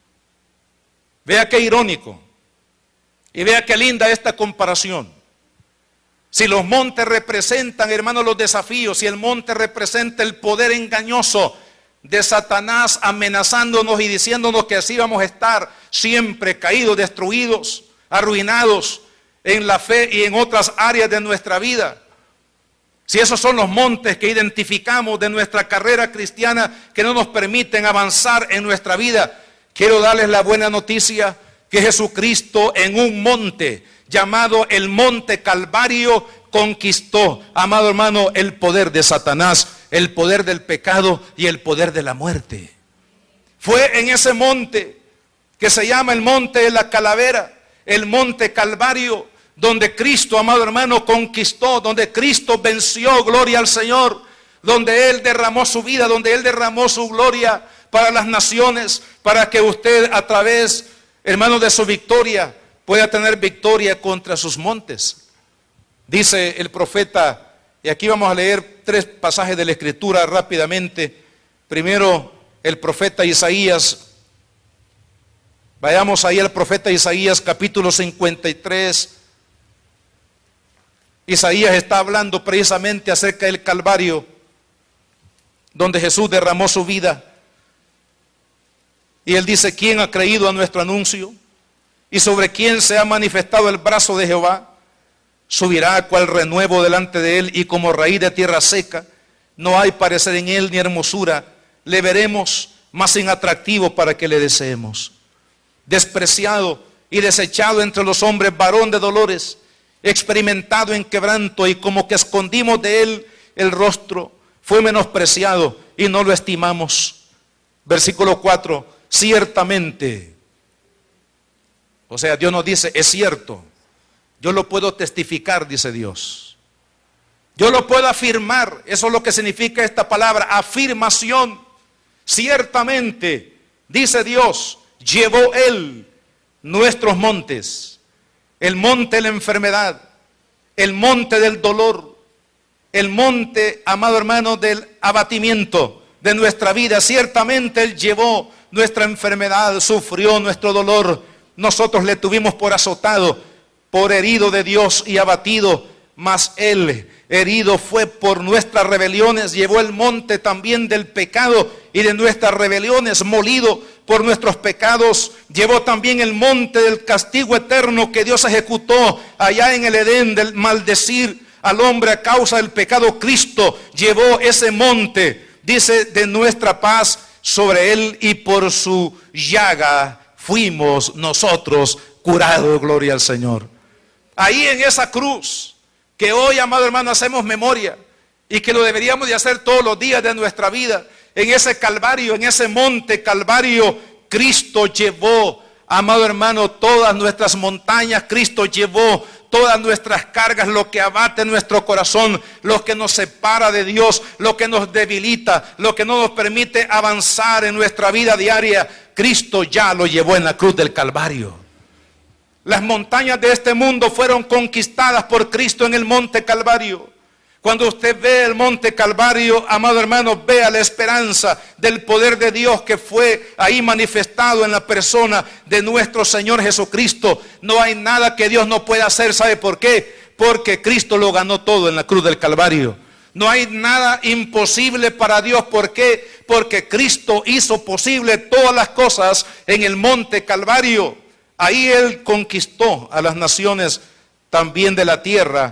Vea qué irónico y vea qué linda esta comparación. Si los montes representan, hermanos, los desafíos, si el monte representa el poder engañoso de Satanás amenazándonos y diciéndonos que así vamos a estar siempre caídos, destruidos, arruinados en la fe y en otras áreas de nuestra vida. Si esos son los montes que identificamos de nuestra carrera cristiana que no nos permiten avanzar en nuestra vida, quiero darles la buena noticia que Jesucristo en un monte llamado el Monte Calvario conquistó, amado hermano, el poder de Satanás, el poder del pecado y el poder de la muerte. Fue en ese monte que se llama el Monte de la Calavera, el Monte Calvario, donde Cristo, amado hermano, conquistó, donde Cristo venció, gloria al Señor, donde Él derramó su vida, donde Él derramó su gloria para las naciones, para que usted a través, hermano, de su victoria, pueda tener victoria contra sus montes. Dice el profeta, y aquí vamos a leer 3 pasajes de la Escritura rápidamente. Primero, el profeta Isaías. Vayamos ahí al profeta Isaías, capítulo 53. Isaías está hablando precisamente acerca del Calvario, donde Jesús derramó su vida. Y él dice, ¿quién ha creído a nuestro anuncio? ¿Y sobre quién se ha manifestado el brazo de Jehová? Subirá cual renuevo delante de él y como raíz de tierra seca. No hay parecer en él ni hermosura. Le veremos más inatractivo para que le deseemos. Despreciado y desechado entre los hombres, varón de dolores, experimentado en quebranto, y como que escondimos de él el rostro. Fue menospreciado y no lo estimamos. Versículo 4. Ciertamente. O sea, Dios nos dice, es cierto. Yo lo puedo testificar, dice Dios. Yo lo puedo afirmar. Eso es lo que significa esta palabra, afirmación. Ciertamente, dice Dios, llevó Él nuestros montes. El monte de la enfermedad, el monte del dolor, el monte, amado hermano, del abatimiento de nuestra vida. Ciertamente Él llevó nuestra enfermedad, sufrió nuestro dolor. Nosotros le tuvimos por azotado, por herido de Dios y abatido, mas Él herido fue por nuestras rebeliones, llevó el monte también del pecado y de nuestras rebeliones, molido por nuestros pecados, llevó también el monte del castigo eterno que Dios ejecutó allá en el Edén, del maldecir al hombre a causa del pecado. Cristo llevó ese monte, dice, de nuestra paz sobre él, y por su llaga fuimos nosotros curados, gloria al Señor. Ahí en esa cruz, que hoy, amado hermano, hacemos memoria, y que lo deberíamos de hacer todos los días de nuestra vida, en ese Calvario, en ese monte Calvario, Cristo llevó, amado hermano, todas nuestras montañas. Cristo llevó todas nuestras cargas, lo que abate nuestro corazón, lo que nos separa de Dios, lo que nos debilita, lo que no nos permite avanzar en nuestra vida diaria. Cristo ya lo llevó en la cruz del Calvario. Las montañas de este mundo fueron conquistadas por Cristo en el monte Calvario. Cuando usted ve el monte Calvario, amado hermano, vea la esperanza del poder de Dios que fue ahí manifestado en la persona de nuestro Señor Jesucristo. No hay nada que Dios no pueda hacer. ¿Sabe por qué? Porque Cristo lo ganó todo en la cruz del Calvario. No hay nada imposible para Dios. ¿Por qué? Porque Cristo hizo posible todas las cosas en el monte Calvario. Ahí Él conquistó a las naciones también de la tierra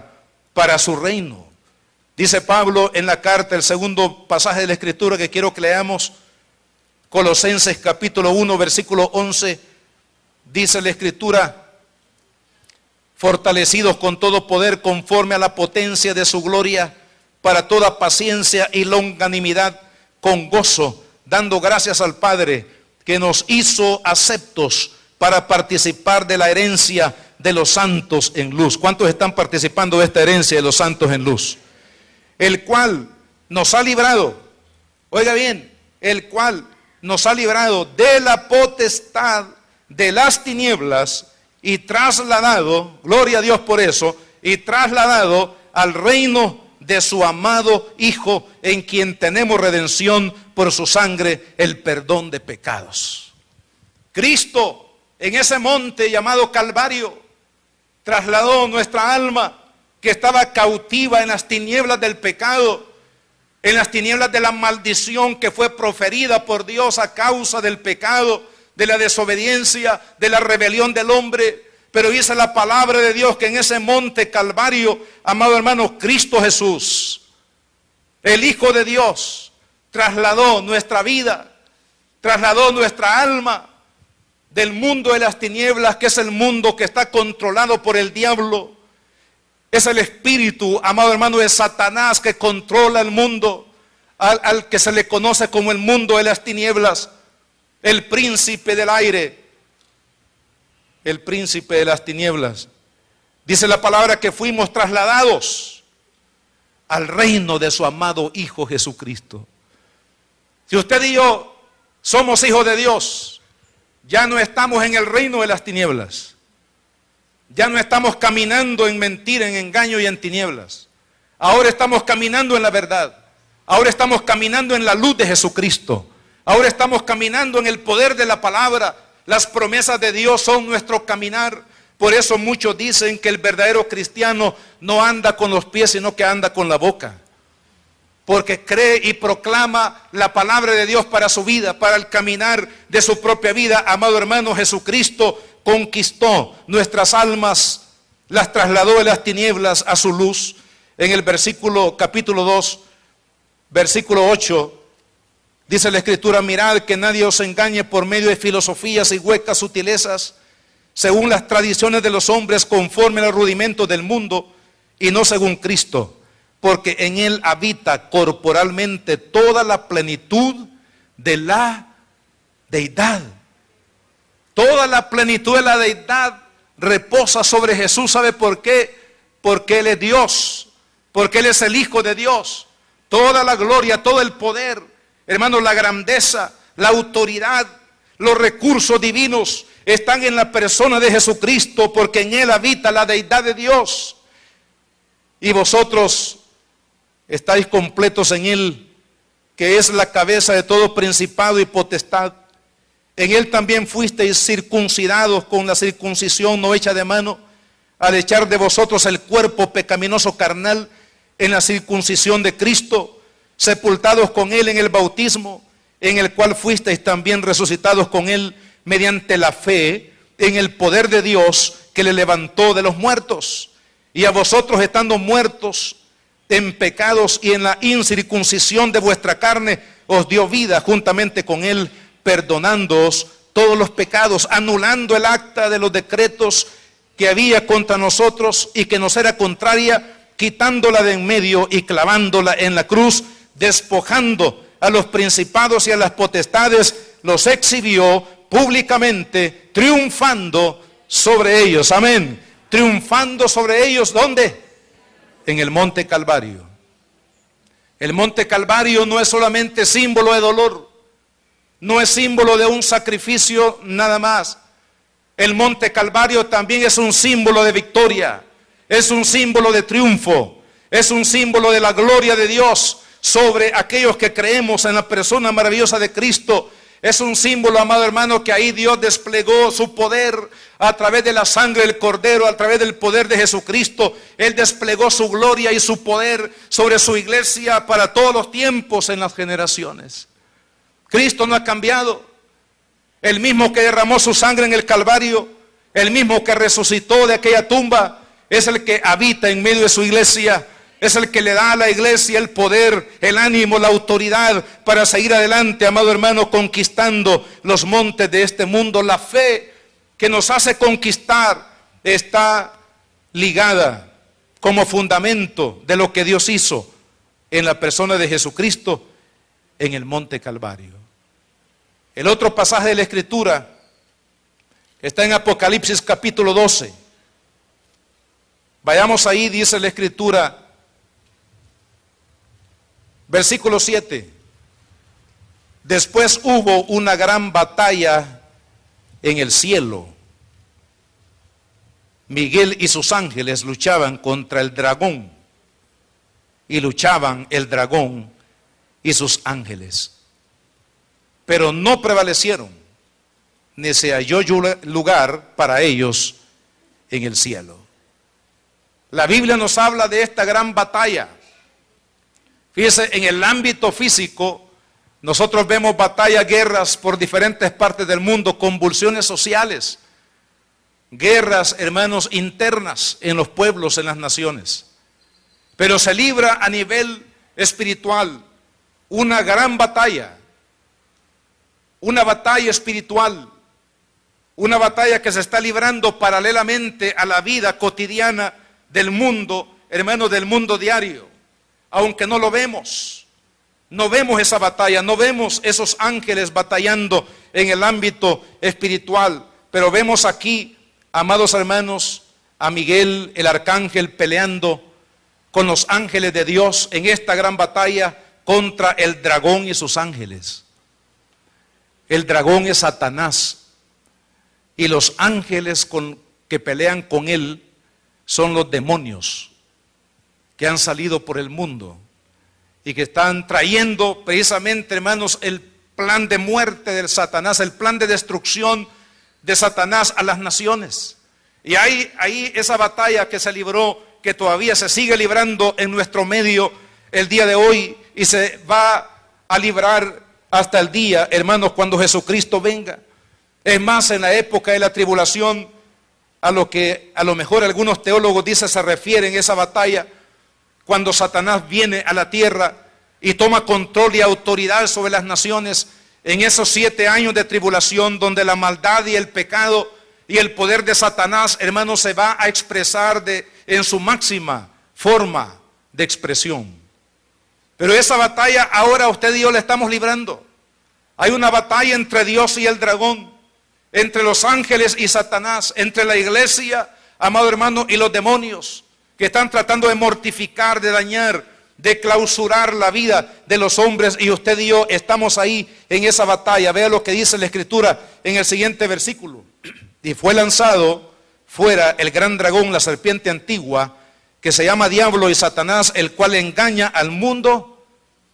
para su reino. Dice Pablo en la carta, el segundo pasaje de la Escritura que quiero que leamos, Colosenses capítulo 1, versículo 11, dice la Escritura: fortalecidos con todo poder conforme a la potencia de su gloria, para toda paciencia y longanimidad, con gozo, dando gracias al Padre, que nos hizo aceptos para participar de la herencia de los santos en luz. ¿Cuántos están participando de esta herencia de los santos en luz? El cual nos ha librado, oiga bien, el cual nos ha librado de la potestad de las tinieblas y trasladado, gloria a Dios por eso, y trasladado al reino de su amado Hijo, en quien tenemos redención por su sangre, el perdón de pecados. Cristo, en ese monte llamado Calvario, trasladó nuestra alma que estaba cautiva en las tinieblas del pecado, en las tinieblas de la maldición que fue proferida por Dios a causa del pecado, de la desobediencia, de la rebelión del hombre. Pero dice la palabra de Dios que en ese monte Calvario, amado hermano, Cristo Jesús, el Hijo de Dios, trasladó nuestra vida, trasladó nuestra alma del mundo de las tinieblas, que es el mundo que está controlado por el diablo. Es el espíritu, amado hermano, de Satanás, que controla el mundo, al que se le conoce como el mundo de las tinieblas, el príncipe del aire, el príncipe de las tinieblas. Dice la palabra que fuimos trasladados al reino de su amado Hijo Jesucristo. Si usted y yo somos hijos de Dios, ya no estamos en el reino de las tinieblas. Ya no estamos caminando en mentira, en engaño y en tinieblas. Ahora estamos caminando en la verdad. Ahora estamos caminando en la luz de Jesucristo. Ahora estamos caminando en el poder de la palabra. Las promesas de Dios son nuestro caminar. Por eso muchos dicen que el verdadero cristiano no anda con los pies, sino que anda con la boca. Porque cree y proclama la palabra de Dios para su vida, para el caminar de su propia vida. Amado hermano, Jesucristo conquistó nuestras almas, las trasladó de las tinieblas a su luz. En el capítulo 2, versículo 8, dice la Escritura: mirad que nadie os engañe por medio de filosofías y huecas sutilezas, según las tradiciones de los hombres, conforme a los rudimentos del mundo, y no según Cristo, porque en él habita corporalmente toda la plenitud de la deidad. Toda la plenitud de la deidad reposa sobre Jesús. ¿Sabe por qué? Porque Él es Dios, porque Él es el Hijo de Dios. Toda la gloria, todo el poder, hermanos, la grandeza, la autoridad, los recursos divinos están en la persona de Jesucristo, porque en Él habita la deidad de Dios. Y vosotros estáis completos en Él, que es la cabeza de todo principado y potestad. En Él también fuisteis circuncidados con la circuncisión no hecha de mano, al echar de vosotros el cuerpo pecaminoso carnal en la circuncisión de Cristo, sepultados con Él en el bautismo, en el cual fuisteis también resucitados con Él mediante la fe en el poder de Dios que le levantó de los muertos. Y a vosotros, estando muertos en pecados y en la incircuncisión de vuestra carne, os dio vida juntamente con Él, perdonándoos todos los pecados, anulando el acta de los decretos que había contra nosotros y que nos era contraria, quitándola de en medio y clavándola en la cruz, despojando a los principados y a las potestades, los exhibió públicamente, triunfando sobre ellos. Amén. Triunfando sobre ellos, ¿dónde? En el monte Calvario. El monte Calvario no es solamente símbolo de dolor, no es símbolo de un sacrificio nada más. El monte Calvario también es un símbolo de victoria, es un símbolo de triunfo, es un símbolo de la gloria de Dios sobre aquellos que creemos en la persona maravillosa de Cristo. Es un símbolo, amado hermano, que ahí Dios desplegó su poder a través de la sangre del Cordero, a través del poder de Jesucristo. Él desplegó su gloria y su poder sobre su iglesia para todos los tiempos en las generaciones. Cristo no ha cambiado. El mismo que derramó su sangre en el Calvario, el mismo que resucitó de aquella tumba, es el que habita en medio de su iglesia, es el que le da a la iglesia el poder, el ánimo, la autoridad para seguir adelante, amado hermano, conquistando los montes de este mundo. La fe que nos hace conquistar está ligada como fundamento de lo que Dios hizo en la persona de Jesucristo en el monte Calvario. El otro pasaje de la Escritura está en Apocalipsis capítulo 12. Vayamos ahí, dice la Escritura, versículo 7. Después hubo una gran batalla en el cielo. Miguel y sus ángeles luchaban contra el dragón. Y luchaban el dragón y sus ángeles. Pero no prevalecieron, ni se halló lugar para ellos en el cielo. La Biblia nos habla de esta gran batalla. Fíjese, en el ámbito físico, nosotros vemos batallas, guerras por diferentes partes del mundo, convulsiones sociales, guerras, hermanos, internas en los pueblos, en las naciones. Pero se libra a nivel espiritual una gran batalla, una batalla espiritual, una batalla que se está librando paralelamente a la vida cotidiana del mundo, hermanos, del mundo diario. Aunque no lo vemos, no vemos esa batalla, no vemos esos ángeles batallando en el ámbito espiritual, pero vemos aquí, amados hermanos, a Miguel, el arcángel, peleando con los ángeles de Dios en esta gran batalla contra el dragón y sus ángeles. El dragón es Satanás y los ángeles que pelean con él son los demonios que han salido por el mundo y que están trayendo precisamente, hermanos, el plan de muerte del Satanás, el plan de destrucción de Satanás a las naciones. Y hay ahí esa batalla que se libró, que todavía se sigue librando en nuestro medio el día de hoy y se va a librar hasta el día, hermanos, cuando Jesucristo venga. Es más, en la época de la tribulación, a lo que a lo mejor algunos teólogos dicen se refieren a esa batalla, cuando Satanás viene a la tierra y toma control y autoridad sobre las naciones, en esos 7 años de tribulación, donde la maldad y el pecado y el poder de Satanás, hermanos, se va a expresar en su máxima forma de expresión. Pero esa batalla ahora usted y yo la estamos librando. Hay una batalla entre Dios y el dragón, entre los ángeles y Satanás, entre la iglesia, amado hermano, y los demonios, que están tratando de mortificar, de dañar, de clausurar la vida de los hombres, y usted y yo estamos ahí en esa batalla. Vea lo que dice la Escritura en el siguiente versículo. Y fue lanzado fuera el gran dragón, la serpiente antigua, que se llama Diablo y Satanás, el cual engaña al mundo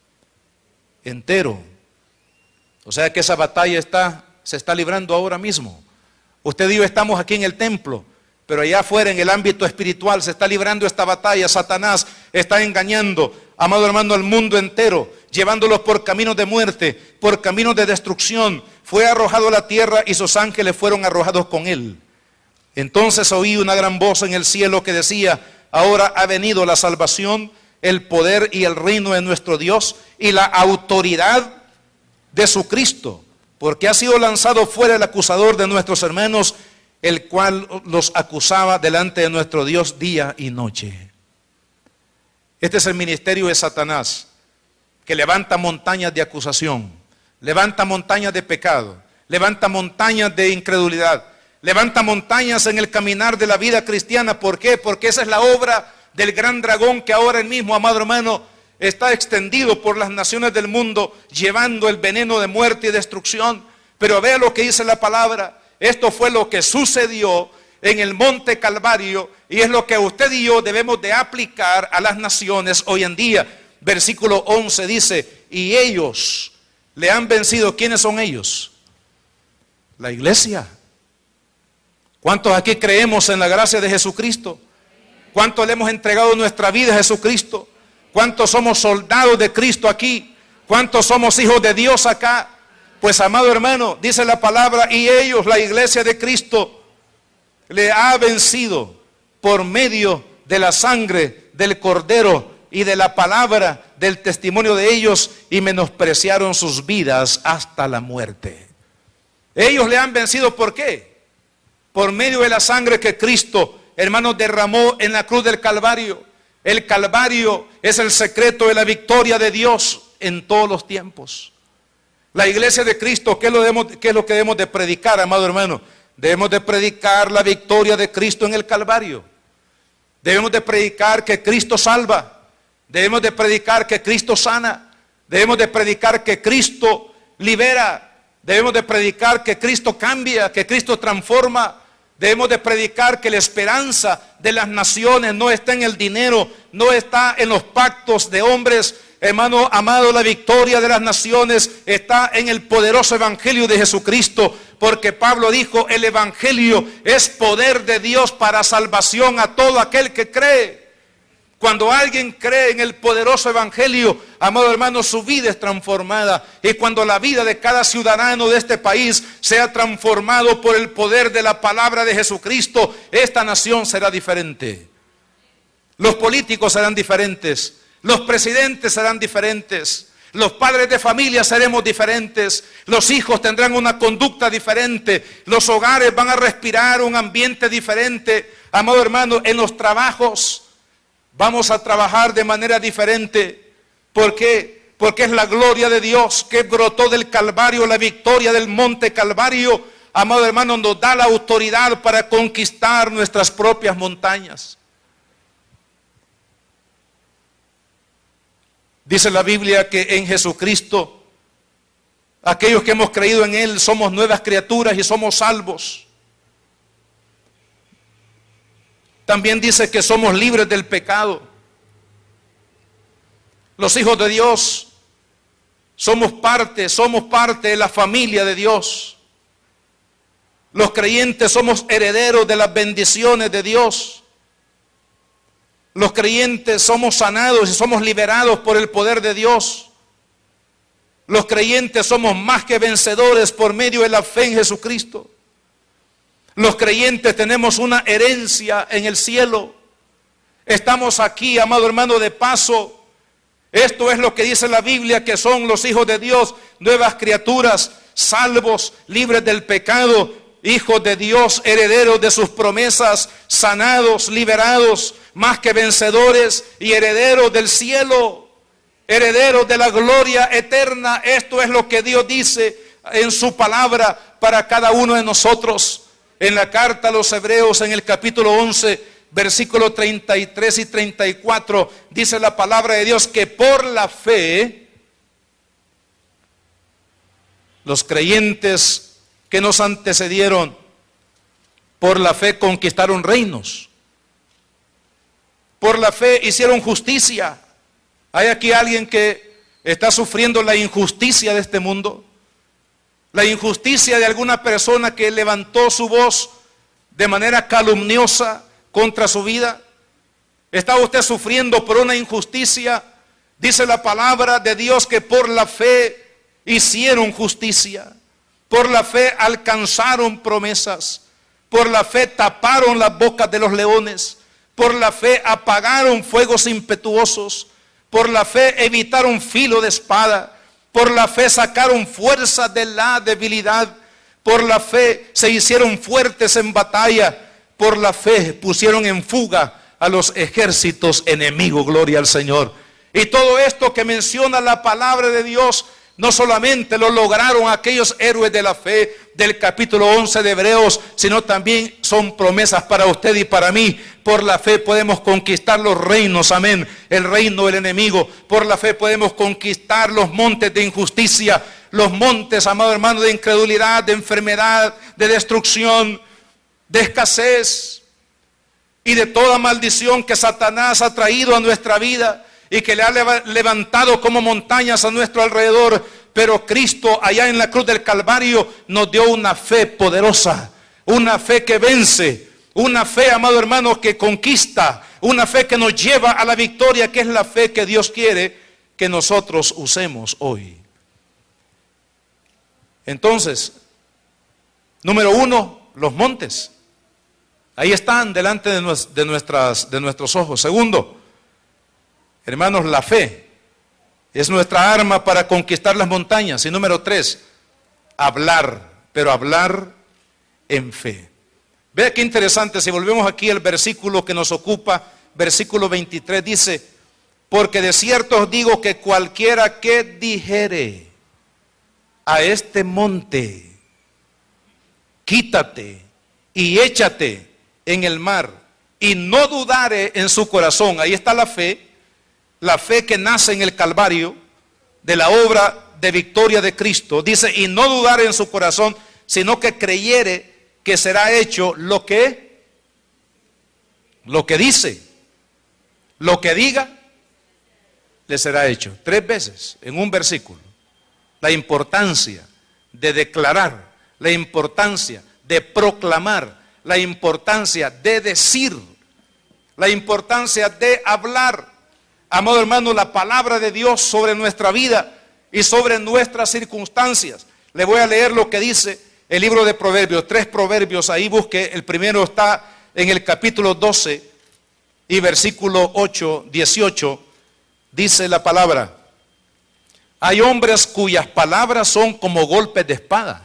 entero. O sea que esa batalla se está librando ahora mismo. Usted y yo estamos aquí en el templo, pero allá afuera en el ámbito espiritual se está librando esta batalla. Satanás está engañando, amado hermano, al mundo entero, llevándolos por caminos de muerte, por caminos de destrucción. Fue arrojado a la tierra y sus ángeles fueron arrojados con él. Entonces oí una gran voz en el cielo que decía: ahora ha venido la salvación, el poder y el reino de nuestro Dios y la autoridad de su Cristo, porque ha sido lanzado fuera el acusador de nuestros hermanos, el cual los acusaba delante de nuestro Dios día y noche. Este es el ministerio de Satanás, que levanta montañas de acusación, levanta montañas de pecado, levanta montañas de incredulidad, levanta montañas en el caminar de la vida cristiana. ¿Por qué? Porque esa es la obra del gran dragón que ahora el mismo, amado hermano, está extendido por las naciones del mundo, llevando el veneno de muerte y destrucción. Pero vea lo que dice la palabra. Esto fue lo que sucedió en el monte Calvario y es lo que usted y yo debemos de aplicar a las naciones hoy en día. Versículo 11 dice: y ellos le han vencido. ¿Quiénes son ellos? La iglesia. ¿Cuántos aquí creemos en la gracia de Jesucristo? ¿Cuántos le hemos entregado nuestra vida a Jesucristo? ¿Cuántos somos soldados de Cristo aquí? ¿Cuántos somos hijos de Dios acá? Pues, amado hermano, dice la palabra: y ellos, la iglesia de Cristo, le ha vencido por medio de la sangre del Cordero y de la palabra del testimonio de ellos, y menospreciaron sus vidas hasta la muerte. Ellos le han vencido, ¿por qué? Por medio de la sangre que Cristo, hermanos, derramó en la cruz del Calvario. El Calvario es el secreto de la victoria de Dios en todos los tiempos. La iglesia de Cristo, ¿qué es lo que debemos de predicar, amado hermano? Debemos de predicar la victoria de Cristo en el Calvario. Debemos de predicar que Cristo salva. Debemos de predicar que Cristo sana. Debemos de predicar que Cristo libera. Debemos de predicar que Cristo cambia, que Cristo transforma. Debemos de predicar que la esperanza de las naciones no está en el dinero, no está en los pactos de hombres. Hermano amado, la victoria de las naciones está en el poderoso evangelio de Jesucristo, porque Pablo dijo, el evangelio es poder de Dios para salvación a todo aquel que cree. Cuando alguien cree en el poderoso evangelio, amado hermano, su vida es transformada. Y cuando la vida de cada ciudadano de este país sea transformado por el poder de la palabra de Jesucristo, esta nación será diferente. Los políticos serán diferentes. Los presidentes serán diferentes. Los padres de familia seremos diferentes. Los hijos tendrán una conducta diferente. Los hogares van a respirar un ambiente diferente. Amado hermano, en los trabajos vamos a trabajar de manera diferente. ¿Por qué? Porque es la gloria de Dios que brotó del Calvario, la victoria del monte Calvario. Amado hermano, nos da la autoridad para conquistar nuestras propias montañas. Dice la Biblia que en Jesucristo, aquellos que hemos creído en Él, somos nuevas criaturas y somos salvos. También dice que somos libres del pecado. Los hijos de Dios somos parte de la familia de Dios. Los creyentes somos herederos de las bendiciones de Dios. Los creyentes somos sanados y somos liberados por el poder de Dios. Los creyentes somos más que vencedores por medio de la fe en Jesucristo. Los creyentes tenemos una herencia en el cielo. Estamos aquí, amado hermano, de paso. Esto es lo que dice la Biblia, que son los hijos de Dios, nuevas criaturas, salvos, libres del pecado, hijos de Dios, herederos de sus promesas, sanados, liberados, más que vencedores y herederos del cielo, herederos de la gloria eterna. Esto es lo que Dios dice en su palabra para cada uno de nosotros. En la carta a los Hebreos, en el capítulo 11, versículos 33 y 34, dice la palabra de Dios que por la fe, los creyentes que nos antecedieron, por la fe conquistaron reinos. Por la fe hicieron justicia. ¿Hay aquí alguien que está sufriendo la injusticia de este mundo? La injusticia de alguna persona que levantó su voz de manera calumniosa contra su vida. ¿Está usted sufriendo por una injusticia? Dice la palabra de Dios que por la fe hicieron justicia. Por la fe alcanzaron promesas. Por la fe taparon las bocas de los leones. Por la fe apagaron fuegos impetuosos. Por la fe evitaron filo de espada. Por la fe sacaron fuerza de la debilidad. Por la fe se hicieron fuertes en batalla. Por la fe pusieron en fuga a los ejércitos enemigos. Gloria al Señor. Y todo esto que menciona la palabra de Dios, no solamente lo lograron aquellos héroes de la fe del capítulo 11 de Hebreos, sino también son promesas para usted y para mí. Por la fe podemos conquistar los reinos, amén, el reino del enemigo. Por la fe podemos conquistar los montes de injusticia, los montes, amado hermano, de incredulidad, de enfermedad, de destrucción, de escasez y de toda maldición que Satanás ha traído a nuestra vida y que le ha levantado como montañas a nuestro alrededor. Pero Cristo allá en la cruz del Calvario nos dio una fe poderosa, una fe que vence, una fe, amado hermano, que conquista, una fe que nos lleva a la victoria, que es la fe que Dios quiere que nosotros usemos hoy. Entonces, número uno, los montes. Ahí están delante de nuestros ojos. Segundo, hermanos, la fe es nuestra arma para conquistar las montañas. Y número 3, hablar, pero hablar en fe. Vea qué interesante, si volvemos aquí al versículo que nos ocupa, versículo 23, dice: porque de cierto os digo que cualquiera que dijere a este monte, quítate y échate en el mar, y no dudare en su corazón. Ahí está la fe que nace en el Calvario, de la obra de victoria de Cristo. Dice, y no dudare en su corazón, sino que creyere que será hecho lo que dice, lo que diga, le será hecho. 3 veces en un versículo. La importancia de declarar, la importancia de proclamar, la importancia de decir, la importancia de hablar. Amado hermano, la palabra de Dios sobre nuestra vida y sobre nuestras circunstancias. Le voy a leer lo que dice el libro de Proverbios, 3 proverbios, ahí busque. El primero está en el capítulo 12 y versículo 18, dice la palabra: hay hombres cuyas palabras son como golpes de espada.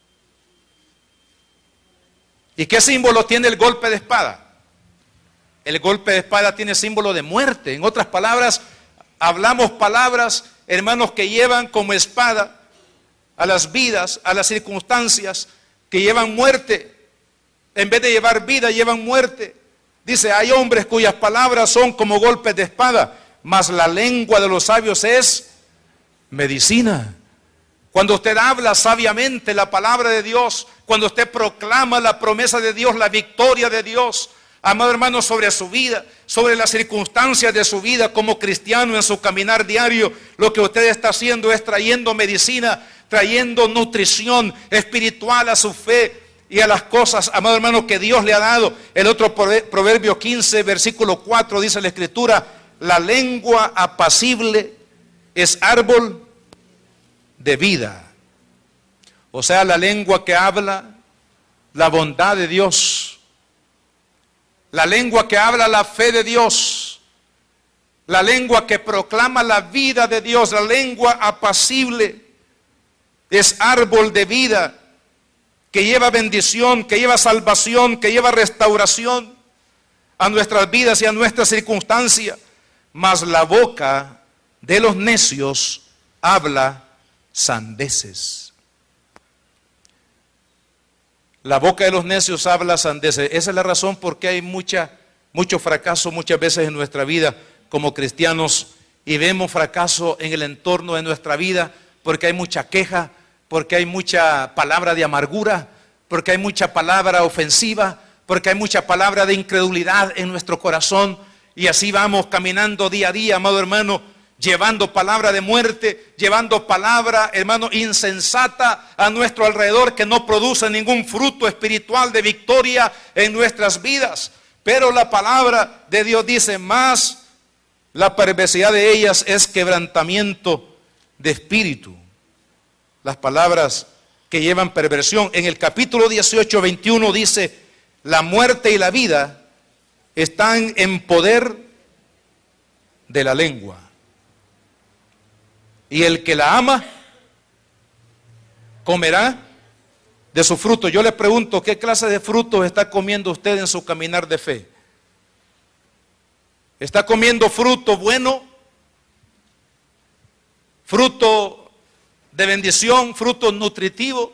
¿Y qué símbolo tiene el golpe de espada? El golpe de espada tiene símbolo de muerte. En otras palabras, hablamos palabras, hermanos, que llevan como espada a las vidas, a las circunstancias, que llevan muerte. En vez de llevar vida, llevan muerte. Dice, hay hombres cuyas palabras son como golpes de espada, mas la lengua de los sabios es medicina. Cuando usted habla sabiamente la palabra de Dios, cuando usted proclama la promesa de Dios, la victoria de Dios, amado hermano, sobre su vida, sobre las circunstancias de su vida como cristiano en su caminar diario, lo que usted está haciendo es trayendo medicina, trayendo nutrición espiritual a su fe y a las cosas, amado hermano, que Dios le ha dado. El otro proverbio 15, versículo 4, dice la escritura: la lengua apacible es árbol de vida. O sea, la lengua que habla la bondad de Dios, la lengua que habla la fe de Dios, la lengua que proclama la vida de Dios, la lengua apacible es árbol de vida, que lleva bendición, que lleva salvación, que lleva restauración a nuestras vidas y a nuestras circunstancias. Mas la boca de los necios habla sandeces. La boca de los necios habla sandeces. Esa es la razón por qué hay mucho fracaso muchas veces en nuestra vida como cristianos, y vemos fracaso en el entorno de nuestra vida porque hay mucha queja, porque hay mucha palabra de amargura, porque hay mucha palabra ofensiva, porque hay mucha palabra de incredulidad en nuestro corazón, y así vamos caminando día a día, amado hermano, llevando palabra de muerte, llevando palabra, hermano, insensata a nuestro alrededor, que no produce ningún fruto espiritual de victoria en nuestras vidas. Pero la palabra de Dios dice, más la perversidad de ellas es quebrantamiento de espíritu. Las palabras que llevan perversión. En el capítulo 18, 21 dice, la muerte y la vida están en poder de la lengua, y el que la ama comerá de su fruto. Yo le pregunto, ¿qué clase de frutos está comiendo usted en su caminar de fe? ¿Está comiendo fruto bueno? ¿Fruto de bendición? ¿Fruto nutritivo?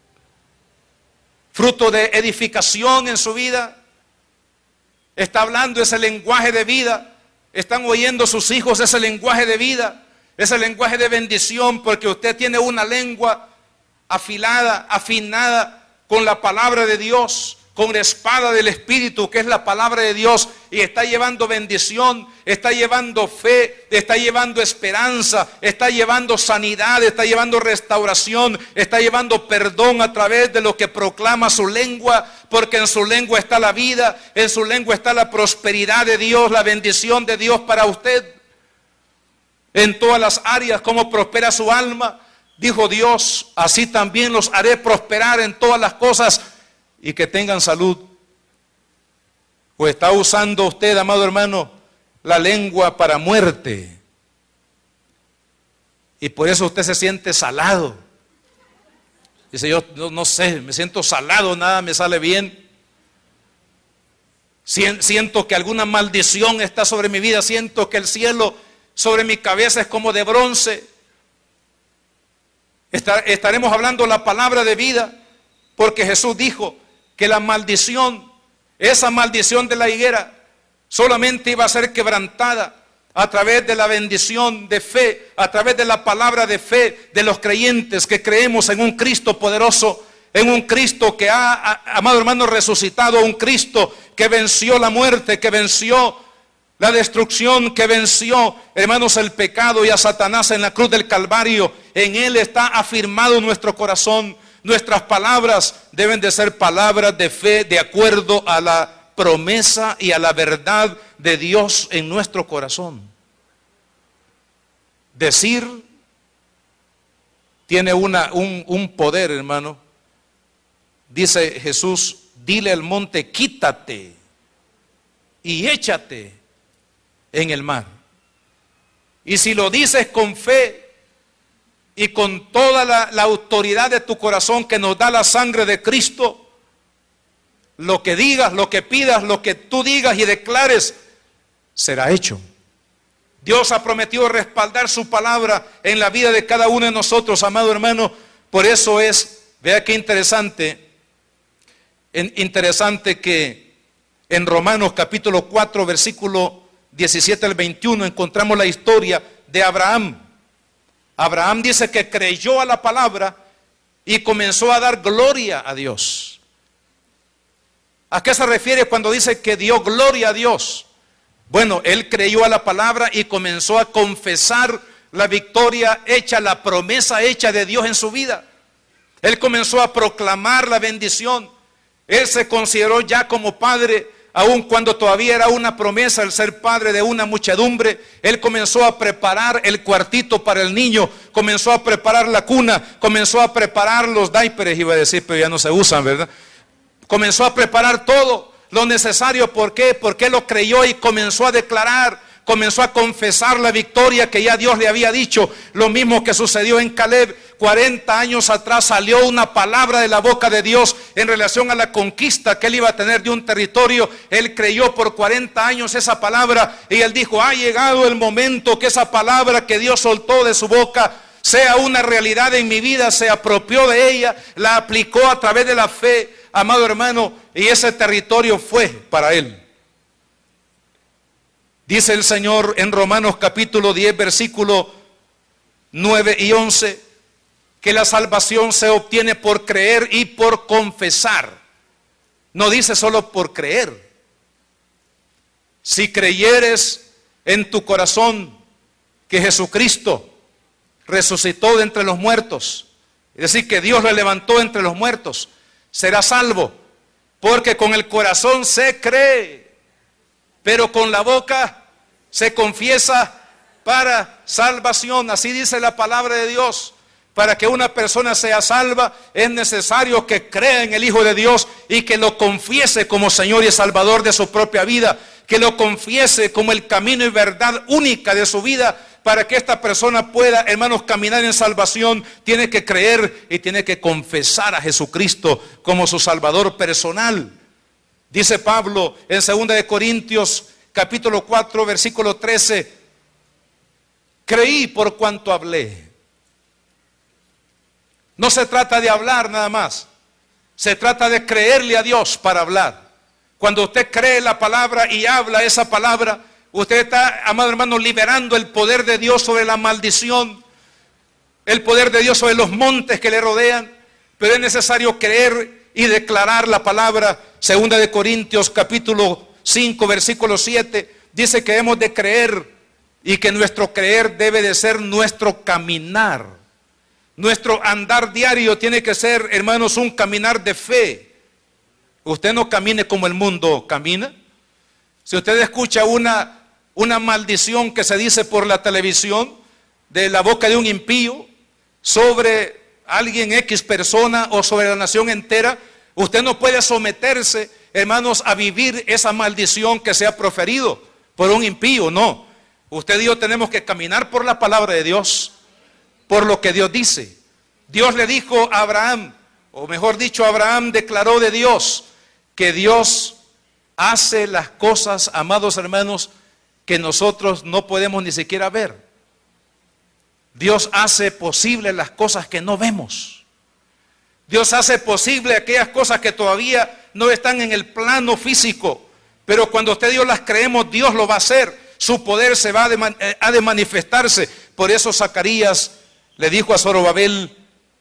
¿Fruto de edificación en su vida? ¿Está hablando ese lenguaje de vida? ¿Están oyendo sus hijos ese lenguaje de vida? Ese lenguaje de bendición, porque usted tiene una lengua afilada, afinada con la palabra de Dios, con la espada del Espíritu, que es la palabra de Dios, y está llevando bendición, está llevando fe, está llevando esperanza, está llevando sanidad, está llevando restauración, está llevando perdón a través de lo que proclama su lengua, porque en su lengua está la vida, en su lengua está la prosperidad de Dios, la bendición de Dios para usted. En todas las áreas, como prospera su alma, dijo Dios, así también los haré prosperar en todas las cosas y que tengan salud, ¿O está usando usted, amado hermano, la lengua para muerte? Y por eso usted se siente salado. Dice, yo no sé, me siento salado, nada me sale bien. Siento que alguna maldición está sobre mi vida, siento que el cielo sobre mi cabeza es como de bronce. Estaremos hablando la palabra de vida, porque Jesús dijo que la maldición, esa maldición de la higuera, solamente iba a ser quebrantada a través de la bendición de fe, a través de la palabra de fe de los creyentes que creemos en un Cristo poderoso, en un Cristo que ha, amado hermano, resucitado, un Cristo que venció la muerte, que venció la destrucción, que venció, hermanos, el pecado y a Satanás en la cruz del Calvario. En Él está afirmado nuestro corazón. Nuestras palabras deben de ser palabras de fe, de acuerdo a la promesa y a la verdad de Dios en nuestro corazón. Decir tiene un poder, hermano. Dice Jesús, dile al monte, quítate y échate en el mar. Y si lo dices con fe y con toda la autoridad de tu corazón que nos da la sangre de Cristo, lo que digas, lo que pidas, lo que tú digas y declares, será hecho. Dios ha prometido respaldar su palabra en la vida de cada uno de nosotros, amado hermano. Por eso vea qué interesante que en Romanos capítulo 4, versículo 17 al 21, encontramos la historia de Abraham. Abraham dice que creyó a la palabra y comenzó a dar gloria a Dios. ¿A qué se refiere cuando dice que dio gloria a Dios? Bueno, él creyó a la palabra y comenzó a confesar la victoria hecha, la promesa hecha de Dios en su vida. Él comenzó a proclamar la bendición. Él se consideró ya como padre, aun cuando todavía era una promesa el ser padre de una muchedumbre. Él comenzó a preparar el cuartito para el niño, comenzó a preparar la cuna, comenzó a preparar los diapers, iba a decir, pero ya no se usan, ¿verdad? Comenzó a preparar todo lo necesario. ¿Por qué? Porque lo creyó y comenzó a declarar, comenzó a confesar la victoria que ya Dios le había dicho. Lo mismo que sucedió en Caleb. 40 años atrás salió una palabra de la boca de Dios en relación a la conquista que él iba a tener de un territorio. Él creyó por 40 años esa palabra y él dijo, ha llegado el momento que esa palabra que Dios soltó de su boca sea una realidad en mi vida. Se apropió de ella, la aplicó a través de la fe, amado hermano, y ese territorio fue para él. Dice el Señor en Romanos capítulo 10, versículo 9 y 11, que la salvación se obtiene por creer y por confesar. No dice solo por creer. Si creyeres en tu corazón que Jesucristo resucitó de entre los muertos, es decir, que Dios le levantó entre los muertos, serás salvo. Porque con el corazón se cree, pero con la boca se confiesa para salvación. Así dice la palabra de Dios. Para que una persona sea salva es necesario que crea en el Hijo de Dios y que lo confiese como Señor y Salvador de su propia vida, que lo confiese como el camino y verdad única de su vida. Para que esta persona pueda, hermanos, caminar en salvación, tiene que creer y tiene que confesar a Jesucristo como su Salvador personal. Dice Pablo en 2 de Corintios capítulo 4 versículo 13, creí por cuanto hablé. No se trata de hablar nada más, se trata de creerle a Dios para hablar. Cuando usted cree la palabra y habla esa palabra, usted está, amado hermano, liberando el poder de Dios sobre la maldición, el poder de Dios sobre los montes que le rodean. Pero es necesario creer y declarar la palabra. 2 de Corintios capítulo 5 versículo 7 dice que hemos de creer y que nuestro creer debe de ser nuestro caminar. Nuestro andar diario tiene que ser, hermanos, un caminar de fe. Usted no camine como el mundo camina. Si usted escucha una maldición que se dice por la televisión de la boca de un impío sobre alguien X persona o sobre la nación entera, usted no puede someterse hermanos, a vivir esa maldición que se ha proferido por un impío. No, usted y yo tenemos que caminar por la palabra de Dios, por lo que Dios dice. Dios le dijo a Abraham, o mejor dicho, Abraham declaró de Dios que Dios hace las cosas, amados hermanos, que nosotros no podemos ni siquiera ver. Dios hace posible las cosas que no vemos. Dios hace posible aquellas cosas que todavía no están en el plano físico, pero cuando usted y yo las creemos, Dios lo va a hacer. Su poder se va a de manifestarse. Por eso Zacarías le dijo a Zorobabel: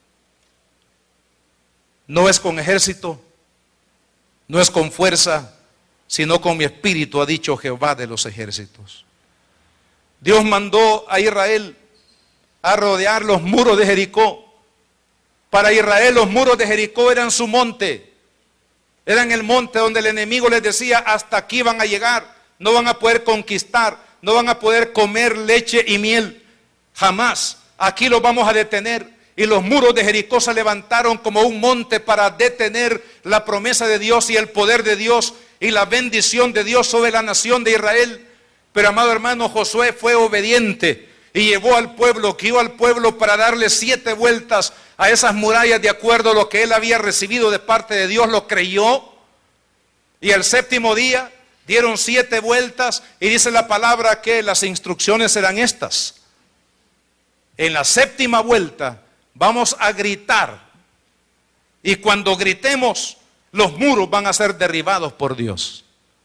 no es con ejército, no es con fuerza, sino con mi espíritu, ha dicho Jehová de los ejércitos. Dios mandó a Israel a rodear los muros de Jericó. Para Israel los muros de Jericó eran su monte. Eran el monte donde el enemigo les decía: hasta aquí van a llegar, no van a poder conquistar, no van a poder comer leche y miel, jamás. Aquí los vamos a detener. Y los muros de Jericó se levantaron como un monte para detener la promesa de Dios y el poder de Dios y la bendición de Dios sobre la nación de Israel. Pero, amado hermano, Josué fue obediente y llevó al pueblo, guió al pueblo para darle 7 vueltas a esas murallas de acuerdo a lo que él había recibido de parte de Dios. Lo creyó, y el 7º día dieron 7 vueltas, y dice la palabra que las instrucciones eran estas: en la 7ª vuelta vamos a gritar, y cuando gritemos, los muros van a ser derribados por Dios.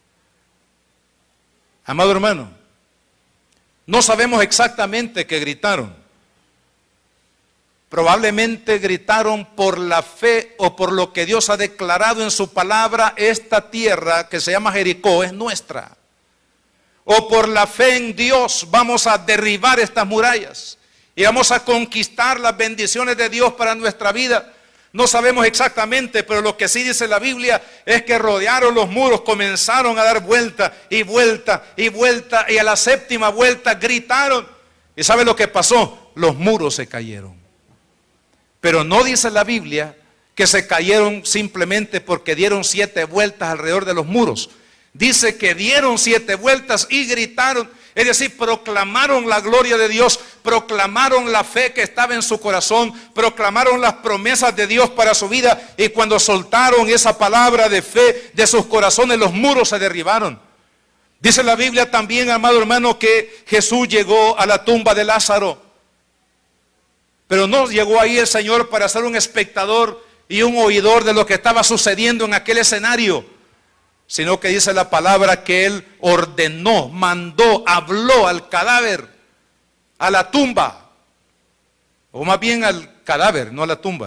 Amado hermano, no sabemos exactamente qué gritaron. Probablemente gritaron por la fe o por lo que Dios ha declarado en su palabra: esta tierra que se llama Jericó es nuestra. O por la fe en Dios vamos a derribar estas murallas y vamos a conquistar las bendiciones de Dios para nuestra vida. No sabemos exactamente, pero lo que sí dice la Biblia es que rodearon los muros, comenzaron a dar vuelta y vuelta y vuelta, y a la 7ª vuelta gritaron. ¿Y sabe lo que pasó? Los muros se cayeron. Pero no dice la Biblia que se cayeron simplemente porque dieron 7 vueltas alrededor de los muros. Dice que dieron 7 vueltas y gritaron. Es decir, proclamaron la gloria de Dios, proclamaron la fe que estaba en su corazón, proclamaron las promesas de Dios para su vida, y cuando soltaron esa palabra de fe de sus corazones, los muros se derribaron. Dice la Biblia también, amado hermano, que Jesús llegó a la tumba de Lázaro, pero no llegó ahí el Señor para ser un espectador y un oidor de lo que estaba sucediendo en aquel escenario, sino que dice la palabra que Él ordenó, mandó, habló al cadáver, a la tumba, o más bien al cadáver, no a la tumba.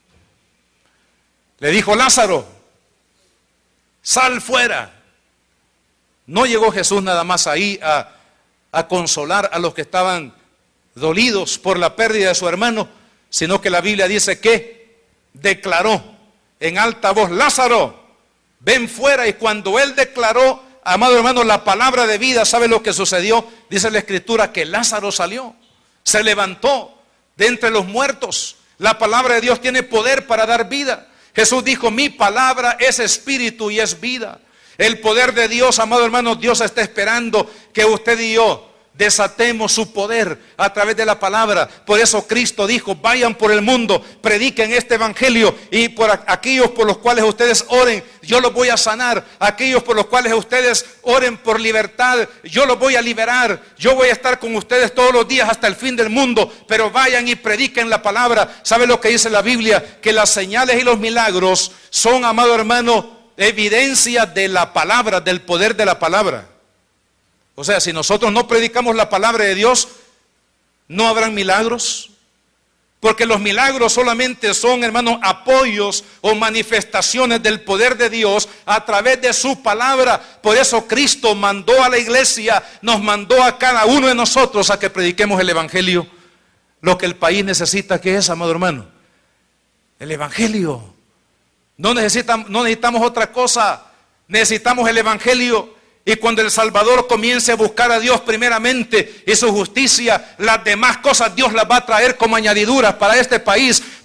Le dijo: Lázaro, sal fuera. No llegó Jesús nada más ahí a consolar a los que estaban dolidos por la pérdida de su hermano, sino que la Biblia dice que declaró en alta voz: Lázaro, ven fuera. Y cuando él declaró, amado hermano, la palabra de vida, ¿sabe lo que sucedió? Dice la Escritura que Lázaro salió, se levantó de entre los muertos. La palabra de Dios tiene poder para dar vida. Jesús dijo: mi palabra es espíritu y es vida. El poder de Dios, amado hermano, Dios está esperando que usted y yo desatemos su poder a través de la palabra. Por eso Cristo dijo: vayan por el mundo, prediquen este evangelio, y por aquellos por los cuales ustedes oren, yo los voy a sanar. Aquellos por los cuales ustedes oren por libertad, yo los voy a liberar. Yo voy a estar con ustedes todos los días hasta el fin del mundo. Pero vayan y prediquen la palabra. ¿Sabe lo que dice la Biblia? Que las señales y los milagros son, amado hermano, evidencia de la palabra, del poder de la palabra. O sea, si nosotros no predicamos la palabra de Dios, no habrán milagros. Porque los milagros solamente son, hermanos, apoyos o manifestaciones del poder de Dios a través de su palabra. Por eso Cristo mandó a la iglesia, nos mandó a cada uno de nosotros a que prediquemos el evangelio. Lo que el país necesita, ¿qué es, amado hermano? El evangelio. No necesitamos otra cosa. Necesitamos el evangelio. Y cuando el Salvador comience a buscar a Dios primeramente y su justicia, las demás cosas Dios las va a traer como añadiduras para este país.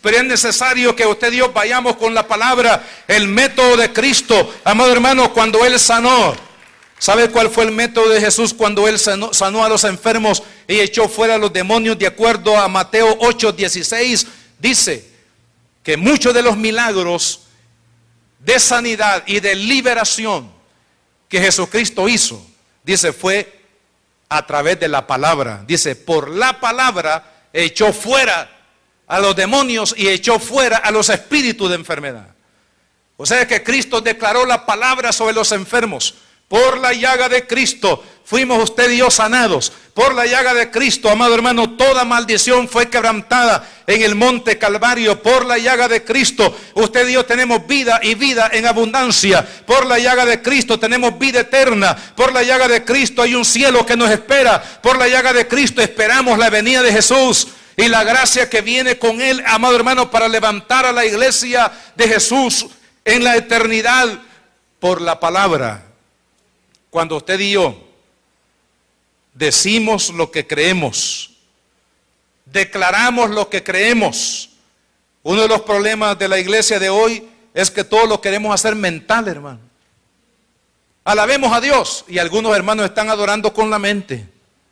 pero es necesario que usted y yo vayamos con la palabra, el método de Cristo. Amado hermano, cuando Él sanó, ¿sabe cuál fue el método de Jesús cuando Él sanó a los enfermos y echó fuera a los demonios? De acuerdo a Mateo 8:16, dice que muchos de los milagros de sanidad y de liberación que Jesucristo hizo, dice, fue a través de la palabra. Dice, por la palabra echó fuera a los demonios y echó fuera a los espíritus de enfermedad. O sea que Cristo declaró la palabra sobre los enfermos. Por la llaga de Cristo fuimos usted y yo sanados. Por la llaga de Cristo, amado hermano, toda maldición fue quebrantada en el monte Calvario. Por la llaga de Cristo, usted y yo tenemos vida y vida en abundancia. Por la llaga de Cristo tenemos vida eterna. Por la llaga de Cristo hay un cielo que nos espera. Por la llaga de Cristo esperamos la venida de Jesús y la gracia que viene con Él, amado hermano, para levantar a la iglesia de Jesús en la eternidad por la palabra. Cuando usted y yo decimos lo que creemos, declaramos lo que creemos, uno de los problemas de la iglesia de hoy es que todo lo queremos hacer mental, hermano. Alabemos a Dios y algunos hermanos están adorando con la mente.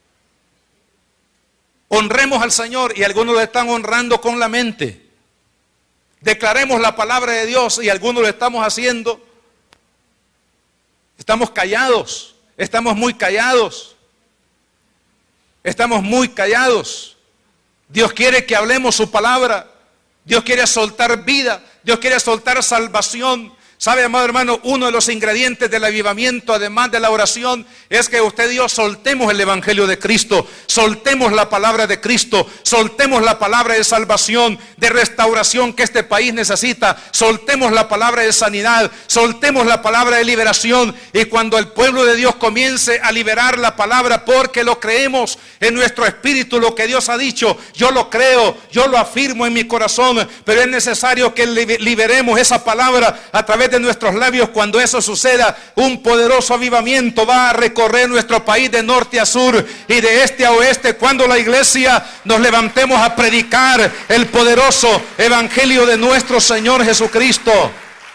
Honremos al Señor y algunos lo están honrando con la mente. Declaremos la palabra de Dios y algunos lo estamos haciendo. Estamos callados, estamos muy callados. Estamos muy callados. Dios quiere que hablemos su palabra. Dios quiere soltar vida. Dios quiere soltar salvación. ¿Sabe, amado hermano? Uno de los ingredientes del avivamiento, además de la oración, es que usted y yo soltemos el evangelio de Cristo, soltemos la palabra de Cristo, soltemos la palabra de salvación, de restauración que este país necesita, soltemos la palabra de sanidad, soltemos la palabra de liberación. Y cuando el pueblo de Dios comience a liberar la palabra, porque lo creemos en nuestro espíritu, lo que Dios ha dicho, yo lo creo, yo lo afirmo en mi corazón, pero es necesario que liberemos esa palabra a través de nuestros labios. Cuando eso suceda, un poderoso avivamiento va a recorrer nuestro país de norte a sur y de este a oeste, cuando la iglesia nos levantemos a predicar el poderoso evangelio de nuestro Señor Jesucristo.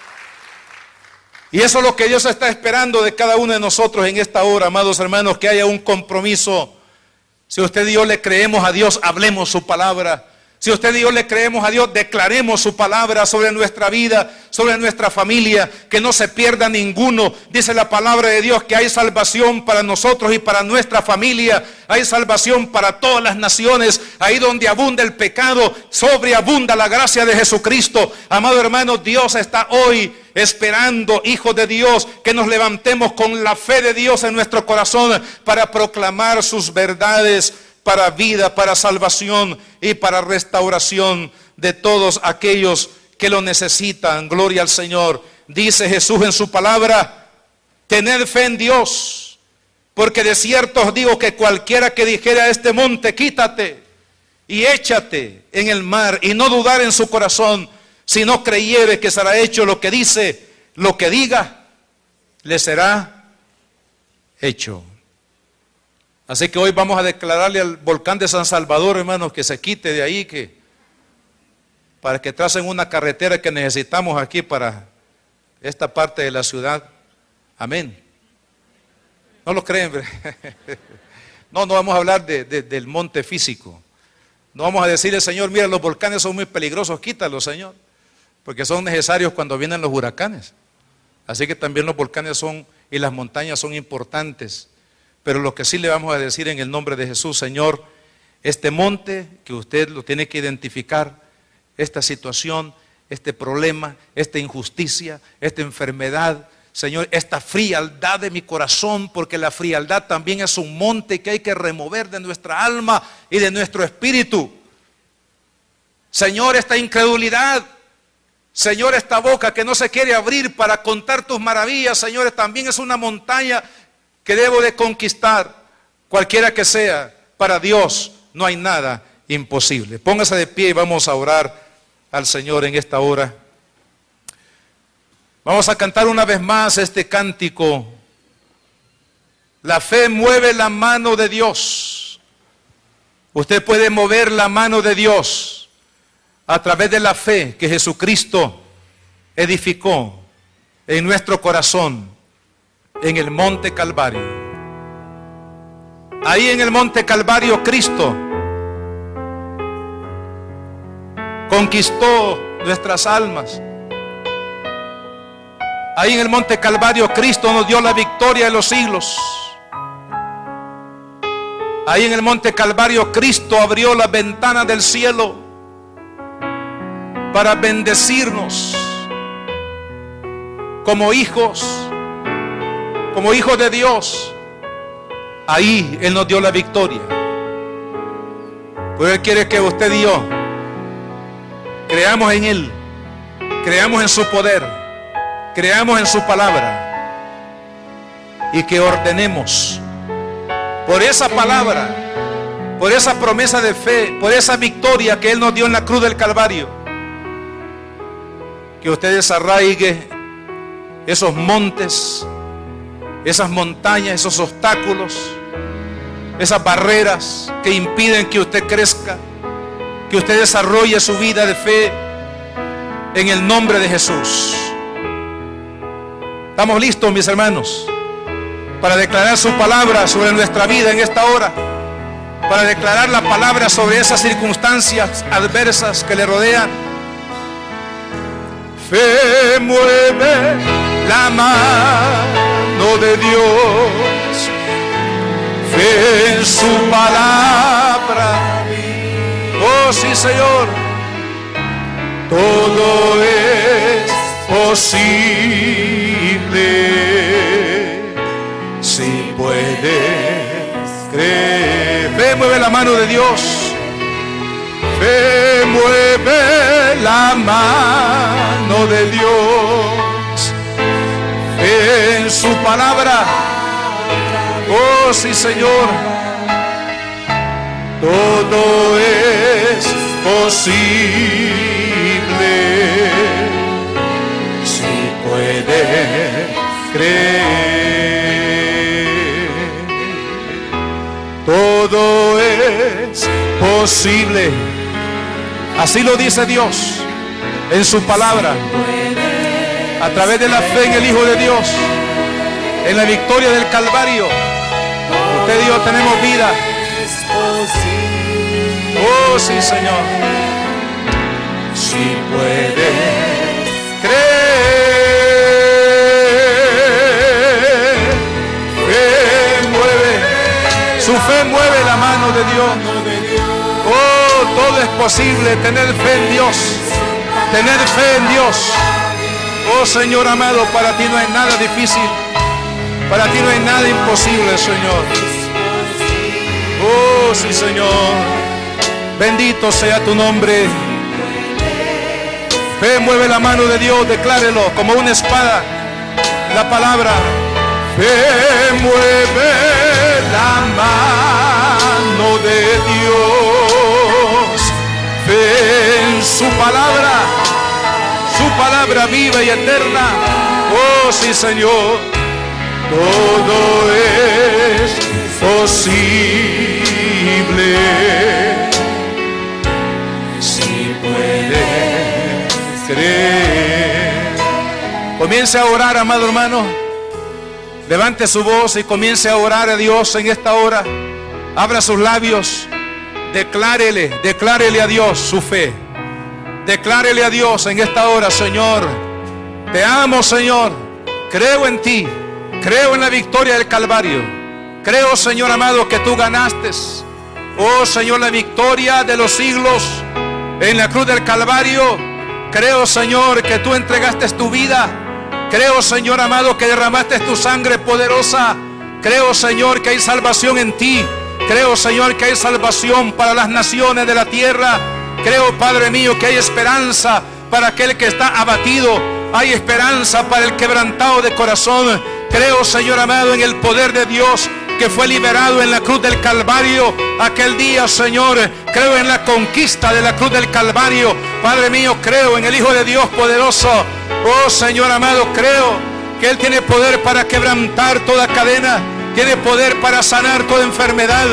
Y eso es lo que Dios está esperando de cada uno de nosotros en esta hora, amados hermanos, que haya un compromiso. Si usted y yo le creemos a Dios, hablemos su palabra. Si usted y yo le creemos a Dios, declaremos su palabra sobre nuestra vida, sobre nuestra familia, que no se pierda ninguno. Dice la palabra de Dios que hay salvación para nosotros y para nuestra familia. Hay salvación para todas las naciones. Ahí donde abunda el pecado, sobreabunda la gracia de Jesucristo. Amado hermano, Dios está hoy esperando, hijos de Dios, que nos levantemos con la fe de Dios en nuestro corazón para proclamar sus verdades para vida, para salvación y para restauración de todos aquellos que lo necesitan. Gloria al Señor. Dice Jesús en su palabra: tened fe en Dios, porque de cierto os digo que cualquiera que dijera a este monte, quítate y échate en el mar, y no dudar en su corazón, si no creyere que será hecho lo que dice, lo que diga, le será hecho. Así que hoy vamos a declararle al volcán de San Salvador, hermanos, que se quite de ahí, para que tracen una carretera que necesitamos aquí para esta parte de la ciudad. Amén. ¿No lo creen? No vamos a hablar del monte físico. No vamos a decirle, Señor, mira, los volcanes son muy peligrosos, quítalos, Señor, porque son necesarios cuando vienen los huracanes. Así que también los volcanes y las montañas son importantes. Pero lo que sí le vamos a decir en el nombre de Jesús: Señor, este monte que usted lo tiene que identificar, esta situación, este problema, esta injusticia, esta enfermedad, Señor, esta frialdad de mi corazón, porque la frialdad también es un monte que hay que remover de nuestra alma y de nuestro espíritu. Señor, esta incredulidad, Señor, esta boca que no se quiere abrir para contar tus maravillas, Señor, también es una montaña que debo de conquistar. Cualquiera que sea, para Dios no hay nada imposible. Póngase de pie y vamos a orar al Señor en esta hora. Vamos a cantar una vez más este cántico. La fe mueve la mano de Dios. Usted puede mover la mano de Dios. a través de la fe que Jesucristo edificó en nuestro corazón en el monte Calvario. Ahí en el monte Calvario Cristo conquistó nuestras almas. Ahí en el monte Calvario Cristo nos dio la victoria de los siglos. Ahí en el monte Calvario Cristo abrió las ventanas del cielo para bendecirnos como hijos de Dios. Ahí Él nos dio la victoria. Pero Él quiere que usted y yo creamos en Él, creamos en su poder, creamos en su palabra y que ordenemos por esa palabra, por esa promesa de fe, por esa victoria que Él nos dio en la cruz del Calvario, que usted desarraigue esos montes, esas montañas, esos obstáculos, esas barreras que impiden que usted crezca, que usted desarrolle su vida de fe en el nombre de Jesús. ¿Estamos listos, mis hermanos, para declarar su palabra sobre nuestra vida en esta hora? Para declarar la palabra sobre esas circunstancias adversas que le rodean. Fe mueve la mano de Dios, fe en su palabra. Oh sí, Señor, todo es posible si puedes creer. Fe mueve la mano de Dios, fe mueve la mano de Dios, fe en su palabra. Oh sí, Señor, todo es posible si puedes creer. Todo es posible. Así lo dice Dios en su palabra, a través de la fe en el Hijo de Dios, en la victoria del Calvario. Usted y yo tenemos vida. Oh sí, Señor, si puedes creer. Fe mueve, su fe mueve la mano de Dios. Oh, todo es posible, tener fe en Dios, tener fe en Dios. Oh Señor amado, para ti no hay nada difícil, para ti no hay nada imposible, Señor. Oh sí, Señor, bendito sea tu nombre. Fe mueve la mano de Dios, declárelo como una espada, la palabra. Fe mueve la mano de Dios, fe en su palabra viva y eterna. Oh sí, Señor, todo es posible si puedes creer. Comience a orar, amado hermano. Levante su voz y comience a orar a Dios en esta hora. Abra sus labios. Declárele a Dios su fe. Declárele a Dios en esta hora: Señor, te amo, Señor. Creo en ti. Creo en la victoria del Calvario. Creo, Señor amado, que tú ganaste, oh Señor, la victoria de los siglos en la cruz del Calvario. Creo, Señor, que tú entregaste tu vida. Creo, Señor amado, que derramaste tu sangre poderosa. Creo, Señor, que hay salvación en ti. Creo, Señor, que hay salvación para las naciones de la tierra. Creo, Padre mío, que hay esperanza para aquel que está abatido. Hay esperanza para el quebrantado de corazón. Creo, Señor amado, en el poder de Dios que fue liberado en la cruz del Calvario aquel día, Señor. Creo en la conquista de la cruz del Calvario. Padre mío, creo en el Hijo de Dios poderoso. Oh Señor amado, creo que Él tiene poder para quebrantar toda cadena, tiene poder para sanar toda enfermedad,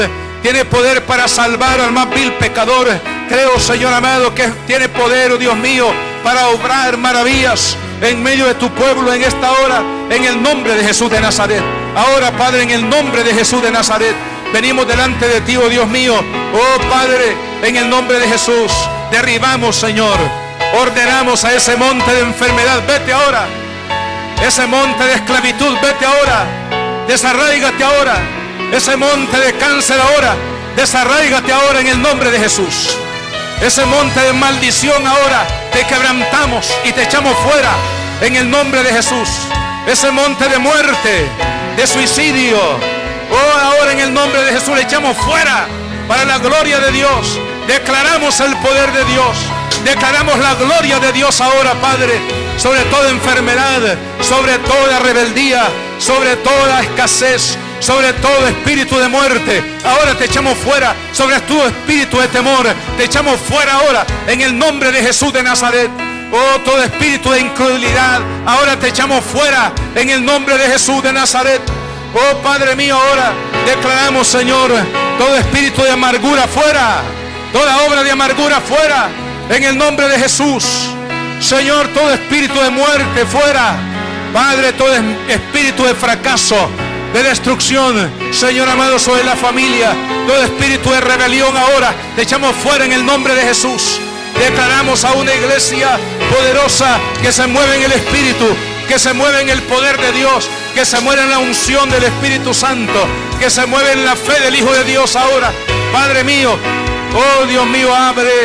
tiene poder para salvar al más vil pecador. Creo, Señor amado, que tiene poder, oh Dios mío, para obrar maravillas en medio de tu pueblo en esta hora, en el nombre de Jesús de Nazaret. Ahora, Padre, en el nombre de Jesús de Nazaret, venimos delante de ti, oh Dios mío. Oh Padre, en el nombre de Jesús, derribamos, Señor, ordenamos a ese monte de enfermedad, vete ahora. Ese monte de esclavitud, vete ahora. Desarráigate ahora. Ese monte de cáncer ahora, desarráigate ahora en el nombre de Jesús. Ese monte de maldición ahora, te quebrantamos y te echamos fuera en el nombre de Jesús. Ese monte de muerte, de suicidio, oh, ahora en el nombre de Jesús le echamos fuera para la gloria de Dios. Declaramos el poder de Dios. Declaramos la gloria de Dios ahora, Padre, sobre toda enfermedad, sobre toda rebeldía, sobre toda escasez, sobre todo espíritu de muerte. Ahora te echamos fuera. Sobre tu espíritu de temor, te echamos fuera ahora en el nombre de Jesús de Nazaret. Oh, todo espíritu de incredulidad, ahora te echamos fuera en el nombre de Jesús de Nazaret. Oh Padre mío, ahora declaramos, Señor, todo espíritu de amargura fuera, toda obra de amargura fuera en el nombre de Jesús. Señor, todo espíritu de muerte fuera. Padre, todo espíritu de fracaso, de destrucción, Señor amado, sobre la familia, todo espíritu de rebelión ahora te echamos fuera en el nombre de Jesús. Declaramos a una iglesia poderosa que se mueve en el Espíritu, que se mueve en el poder de Dios, que se mueve en la unción del Espíritu Santo, que se mueve en la fe del Hijo de Dios ahora. Padre mío, oh Dios mío,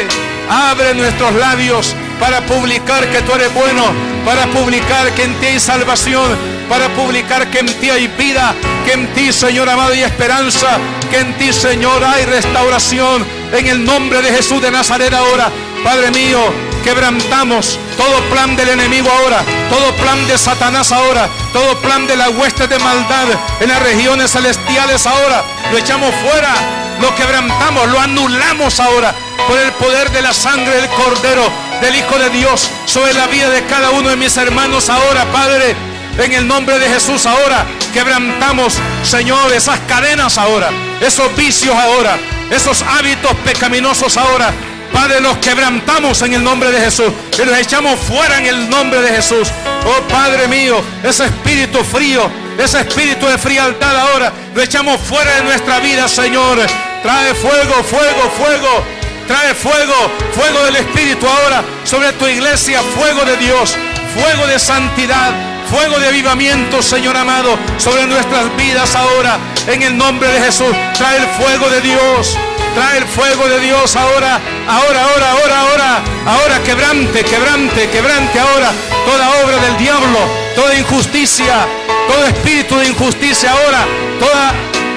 abre nuestros labios para publicar que tú eres bueno, para publicar que en ti hay salvación, para publicar que en ti hay vida, que en ti, Señor amado, hay esperanza, que en ti, Señor, hay restauración, en el nombre de Jesús de Nazaret ahora. Padre mío, quebrantamos todo plan del enemigo ahora, todo plan de Satanás ahora, todo plan de la hueste de maldad en las regiones celestiales ahora, lo echamos fuera, lo quebrantamos, lo anulamos ahora, por el poder de la sangre del Cordero, del Hijo de Dios, sobre la vida de cada uno de mis hermanos ahora, Padre, en el nombre de Jesús ahora, quebrantamos, Señor, esas cadenas ahora, esos vicios ahora, esos hábitos pecaminosos ahora, Padre, los quebrantamos en el nombre de Jesús y los echamos fuera en el nombre de Jesús. Oh Padre mío, ese espíritu frío, ese espíritu de frialdad ahora, lo echamos fuera de nuestra vida, Señor. Trae fuego, fuego, fuego. Trae fuego, fuego del Espíritu ahora sobre tu iglesia, fuego de Dios, fuego de santidad, fuego de avivamiento, Señor amado, sobre nuestras vidas ahora, en el nombre de Jesús. Trae el fuego de Dios, trae el fuego de Dios ahora, ahora, quebrante ahora toda obra del diablo, toda injusticia, todo espíritu de injusticia ahora, toda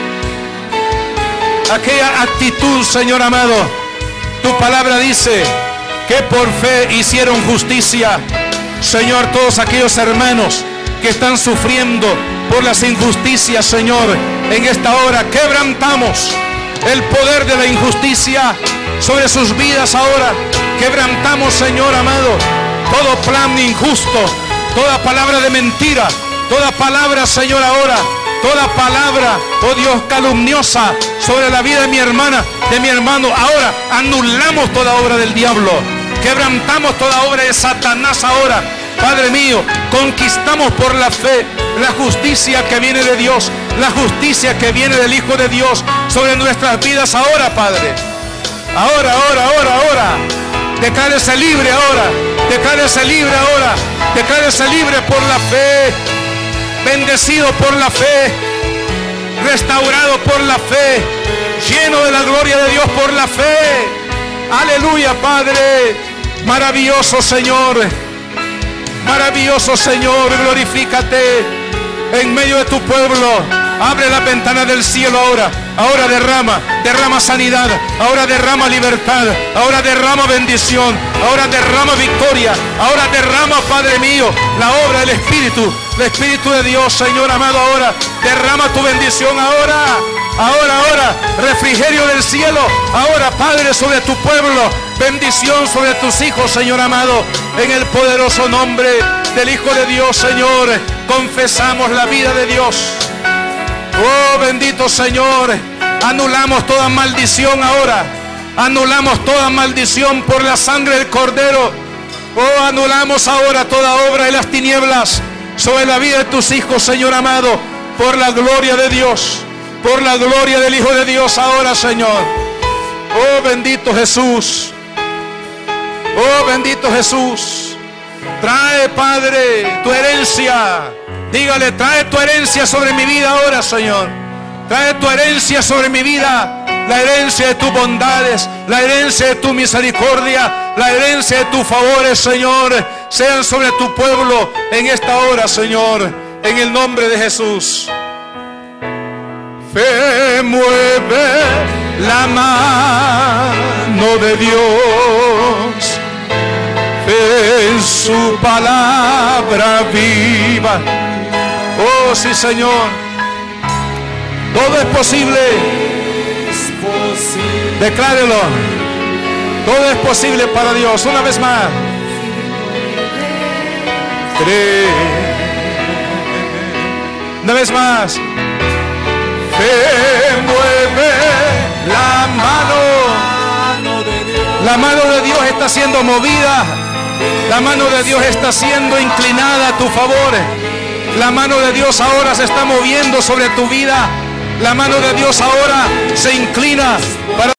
aquella actitud, Señor amado. Tu palabra dice que por fe hicieron justicia. Señor, todos aquellos hermanos que están sufriendo por las injusticias, Señor, en esta hora quebrantamos el poder de la injusticia sobre sus vidas ahora. Quebrantamos, Señor amado, todo plan injusto, toda palabra de mentira, toda palabra, Señor, ahora, toda palabra, oh Dios, calumniosa sobre la vida de mi hermana, de mi hermano. Ahora anulamos toda obra del diablo, quebrantamos toda obra de Satanás ahora. Padre mío, conquistamos por la fe la justicia que viene de Dios, la justicia que viene del Hijo de Dios sobre nuestras vidas ahora, Padre. Ahora. Declárese libre ahora, declárese libre ahora, declárese libre por la fe, bendecido por la fe, restaurado por la fe, lleno de la gloria de Dios por la fe. Aleluya, Padre. Maravilloso Señor, maravilloso Señor, glorifícate en medio de tu pueblo. Abre la ventana del cielo ahora. Ahora derrama sanidad. Ahora derrama libertad. Ahora derrama bendición. Ahora derrama victoria. Ahora derrama, Padre mío, la obra del Espíritu. El Espíritu de Dios, Señor amado, ahora derrama tu bendición ahora. Ahora, refrigerio del cielo. Ahora, Padre, sobre tu pueblo. Bendición sobre tus hijos, Señor amado. En el poderoso nombre del Hijo de Dios, Señor, confesamos la vida de Dios. Oh, bendito Señor, Anulamos toda maldición ahora. Anulamos toda maldición por la sangre del Cordero. Oh, anulamos ahora toda obra de las tinieblas sobre la vida de tus hijos, Señor amado, por la gloria de Dios, por la gloria del Hijo de Dios ahora, Señor. Oh, bendito Jesús. Oh, bendito Jesús. Trae, Padre, tu herencia. Dígale, trae tu herencia sobre mi vida ahora, Señor. Trae tu herencia sobre mi vida. La herencia de tus bondades, la herencia de tu misericordia, la herencia de tus favores, Señor, sean sobre tu pueblo en esta hora, Señor, en el nombre de Jesús. Fe mueve la mano de Dios, fe en su palabra viva. Oh, sí, Señor, todo es posible. Declárelo. Todo es posible para Dios. Una vez más. Cree. Una vez más. Fe mueve la mano. La mano de Dios está siendo movida. La mano de Dios está siendo inclinada a tu favor. La mano de Dios ahora se está moviendo sobre tu vida. La mano de Dios ahora se inclina para